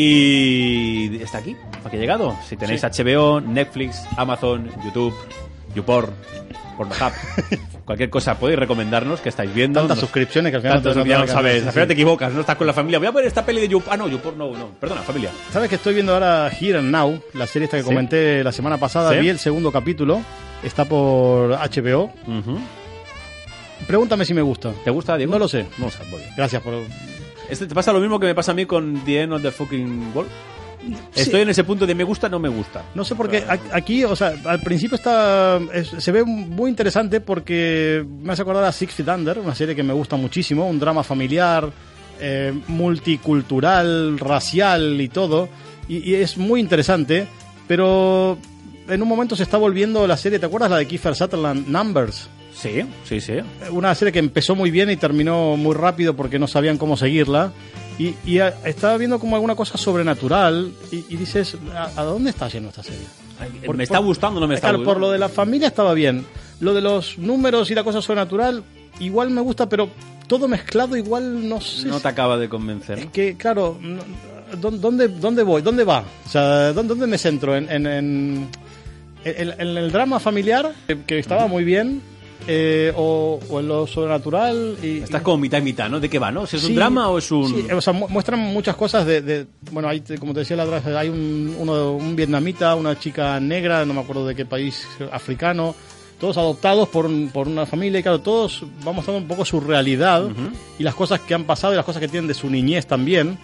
A: Y está aquí, aquí ha llegado. Si tenéis sí. H B O, Netflix, Amazon, YouTube, YouPorn, Pornhub, cualquier cosa podéis recomendarnos que estáis viendo.
B: Tantas
A: nos,
B: suscripciones que al final
A: tantos,
B: no,
A: ya
B: no
A: lo sabes.
B: Sí.
A: Al final te equivocas, no estás con la familia. Voy a ver esta peli de YouPorn. Ah, no, YouPorn no, no. Perdona, familia.
B: ¿Sabes que estoy viendo ahora Here and Now? La serie esta que ¿Sí? comenté la semana pasada. ¿Sí? Vi el segundo capítulo. Está por H B O. Uh-huh. Pregúntame si me gusta.
A: ¿Te gusta, Diego?
B: No lo sé.
A: No lo sé, muy bien.
B: Gracias por...
A: Este te pasa lo mismo que me pasa a mí con The End of the Fucking World. Sí. Estoy en ese punto de me gusta, no me gusta.
B: No sé por qué. Aquí, o sea, al principio está es, se ve muy interesante porque me hace acordar a Six Feet Under, una serie que me gusta muchísimo, un drama familiar, eh, multicultural, racial y todo. Y, y es muy interesante, pero en un momento se está volviendo la serie, ¿te acuerdas la de Kiefer Sutherland, Numbers?
A: Sí, sí, sí.
B: Una serie que empezó muy bien y terminó muy rápido porque no sabían cómo seguirla. Y, y a, estaba viendo como alguna cosa sobrenatural y, y dices, ¿a, ¿a dónde está yendo esta serie?
A: Por, ¿Me está por, gustando o no me está
B: claro,
A: gustando?
B: Por lo de la familia estaba bien. Lo de los números y la cosa sobrenatural igual me gusta, pero todo mezclado igual no sé.
A: No te acaba de convencer.
B: Es que, claro, ¿dónde, dónde voy? ¿Dónde va? O sea, ¿dónde, dónde me centro? ¿En, en, en, en, en el drama familiar, que, que estaba muy bien? Eh, o, o en lo sobrenatural y,
A: estás como mitad y mitad, ¿no? ¿De qué va, no? ¿Si es sí, un drama o es un...?
B: Sí, o sea, mu- muestran muchas cosas de... de bueno, hay, como te decía la otra vez, hay un, uno, un vietnamita, una chica negra, no me acuerdo de qué país, africano, todos adoptados por, un, por una familia y claro, todos van mostrando un poco su realidad uh-huh. y las cosas que han pasado y las cosas que tienen de su niñez también.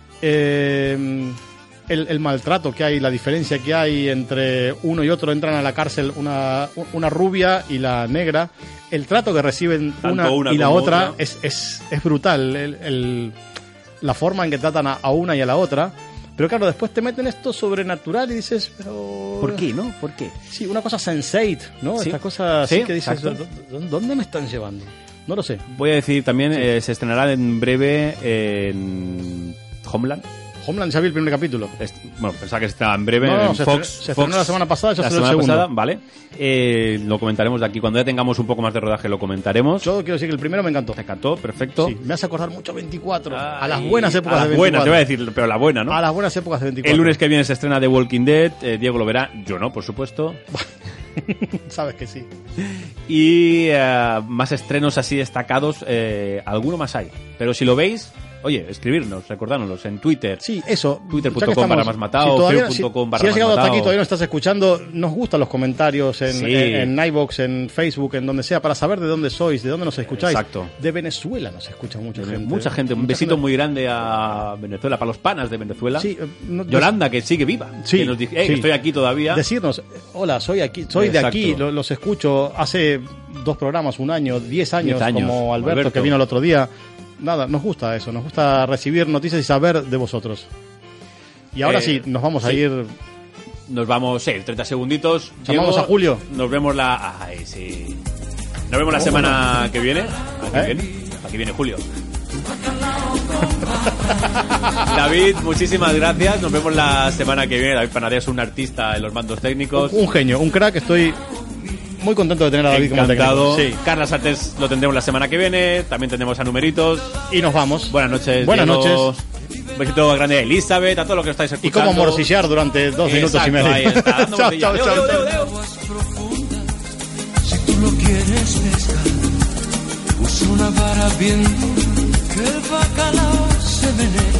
B: Eh... El, el maltrato que hay, la diferencia que hay entre uno y otro, entran a la cárcel una, una rubia y la negra, el trato que reciben una, una y la otra, otra. Es, es, es brutal, el, el, la forma en que tratan a, a una y a la otra, pero claro, después te meten esto sobrenatural y dices, pero...
A: ¿Por qué, no? ¿Por qué?
B: Sí, una cosa sensate, ¿no? ¿Sí? Esta cosa así ¿Sí? que dices, ¿dónde me están llevando? No lo sé.
A: Voy a decir también, sí. eh, se estrenará en breve en Homeland.
B: Homeland, ya vi el primer capítulo.
A: Es, bueno, pensaba que estaba en breve
B: no, no,
A: en
B: se
A: Fox.
B: Se estrenó la semana pasada, ya
A: la
B: será
A: semana
B: el segundo.
A: Pasada, vale. Eh, lo comentaremos de aquí. Cuando ya tengamos un poco más de rodaje lo comentaremos.
B: Yo quiero decir que el primero me encantó.
A: Te encantó, perfecto.
B: Sí, me hace acordar mucho a veinticuatro.
A: Ay,
B: a las buenas épocas
A: a las
B: de veinticuatro.
A: Buenas, te voy a decir, pero la buena, ¿no?
B: A las buenas épocas de veinticuatro.
A: El lunes que viene se estrena The Walking Dead. Eh, Diego lo verá. Yo no, por supuesto.
B: Sabes que sí.
A: Y uh, más estrenos así destacados. Eh, alguno más hay. Pero si lo veis... Oye, escribirnos, recordárnoslos en Twitter.
B: Sí, eso.
A: Twitter punto com barra más matado,
B: si
A: Facebook punto com barra
B: si, si has llegado
A: hasta
B: aquí y todavía no estás escuchando, nos gustan los comentarios en,
A: sí.
B: en, en iVoox, en Facebook, en donde sea, para saber de dónde sois, de dónde nos escucháis.
A: Gente.
B: De Venezuela nos escucha mucha gente.
A: Mucha gente. Un
B: mucha
A: besito
B: gente.
A: muy grande a Venezuela, para los panas de Venezuela.
B: Sí,
A: no, Yolanda, que sigue viva.
B: Sí,
A: que nos dice, hey,
B: sí.
A: que estoy aquí todavía.
B: Decirnos, hola, soy aquí, soy Exacto. de aquí, los, los escucho hace dos programas, un año, diez años, diez años como Alberto, Alberto, que vino el otro día. nada, nos gusta eso, nos gusta recibir noticias y saber de vosotros. Y ahora
A: Eh,
B: sí, nos vamos a
A: sí.
B: ir.
A: Nos vamos, sí, treinta segunditos.
B: ¿Llamamos
A: Diego,
B: a Julio?
A: Nos vemos la... Ay, sí. Nos vemos la semana que viene. Aquí
B: ¿Eh?
A: viene. Aquí viene Julio. David, muchísimas gracias. Nos vemos la semana que viene. David Panadea es un artista en los mandos técnicos.
B: Un genio, un crack, estoy muy contento de tener a David
A: Encantado.
B: como técnico. Sí.
A: Carlas Artes lo tendremos la semana que viene. También tendremos a Numeritos.
B: Y nos vamos.
A: Buenas noches.
B: Buenas
A: Diego.
B: noches.
A: Un besito grande a Elizabeth, a todos los que estáis
B: Y
A: escuchando.
B: cómo morcillar durante dos minutos
A: Exacto,
B: y medio.
A: ahí está, dando
B: chao,
A: morcilla.
B: chao,
A: Deu,
B: chao,
A: deu,
B: chao.
A: deu, deu.
H: Aguas profundas, si tú lo quieres pescar, usa una vara bien que el bacalao se menee.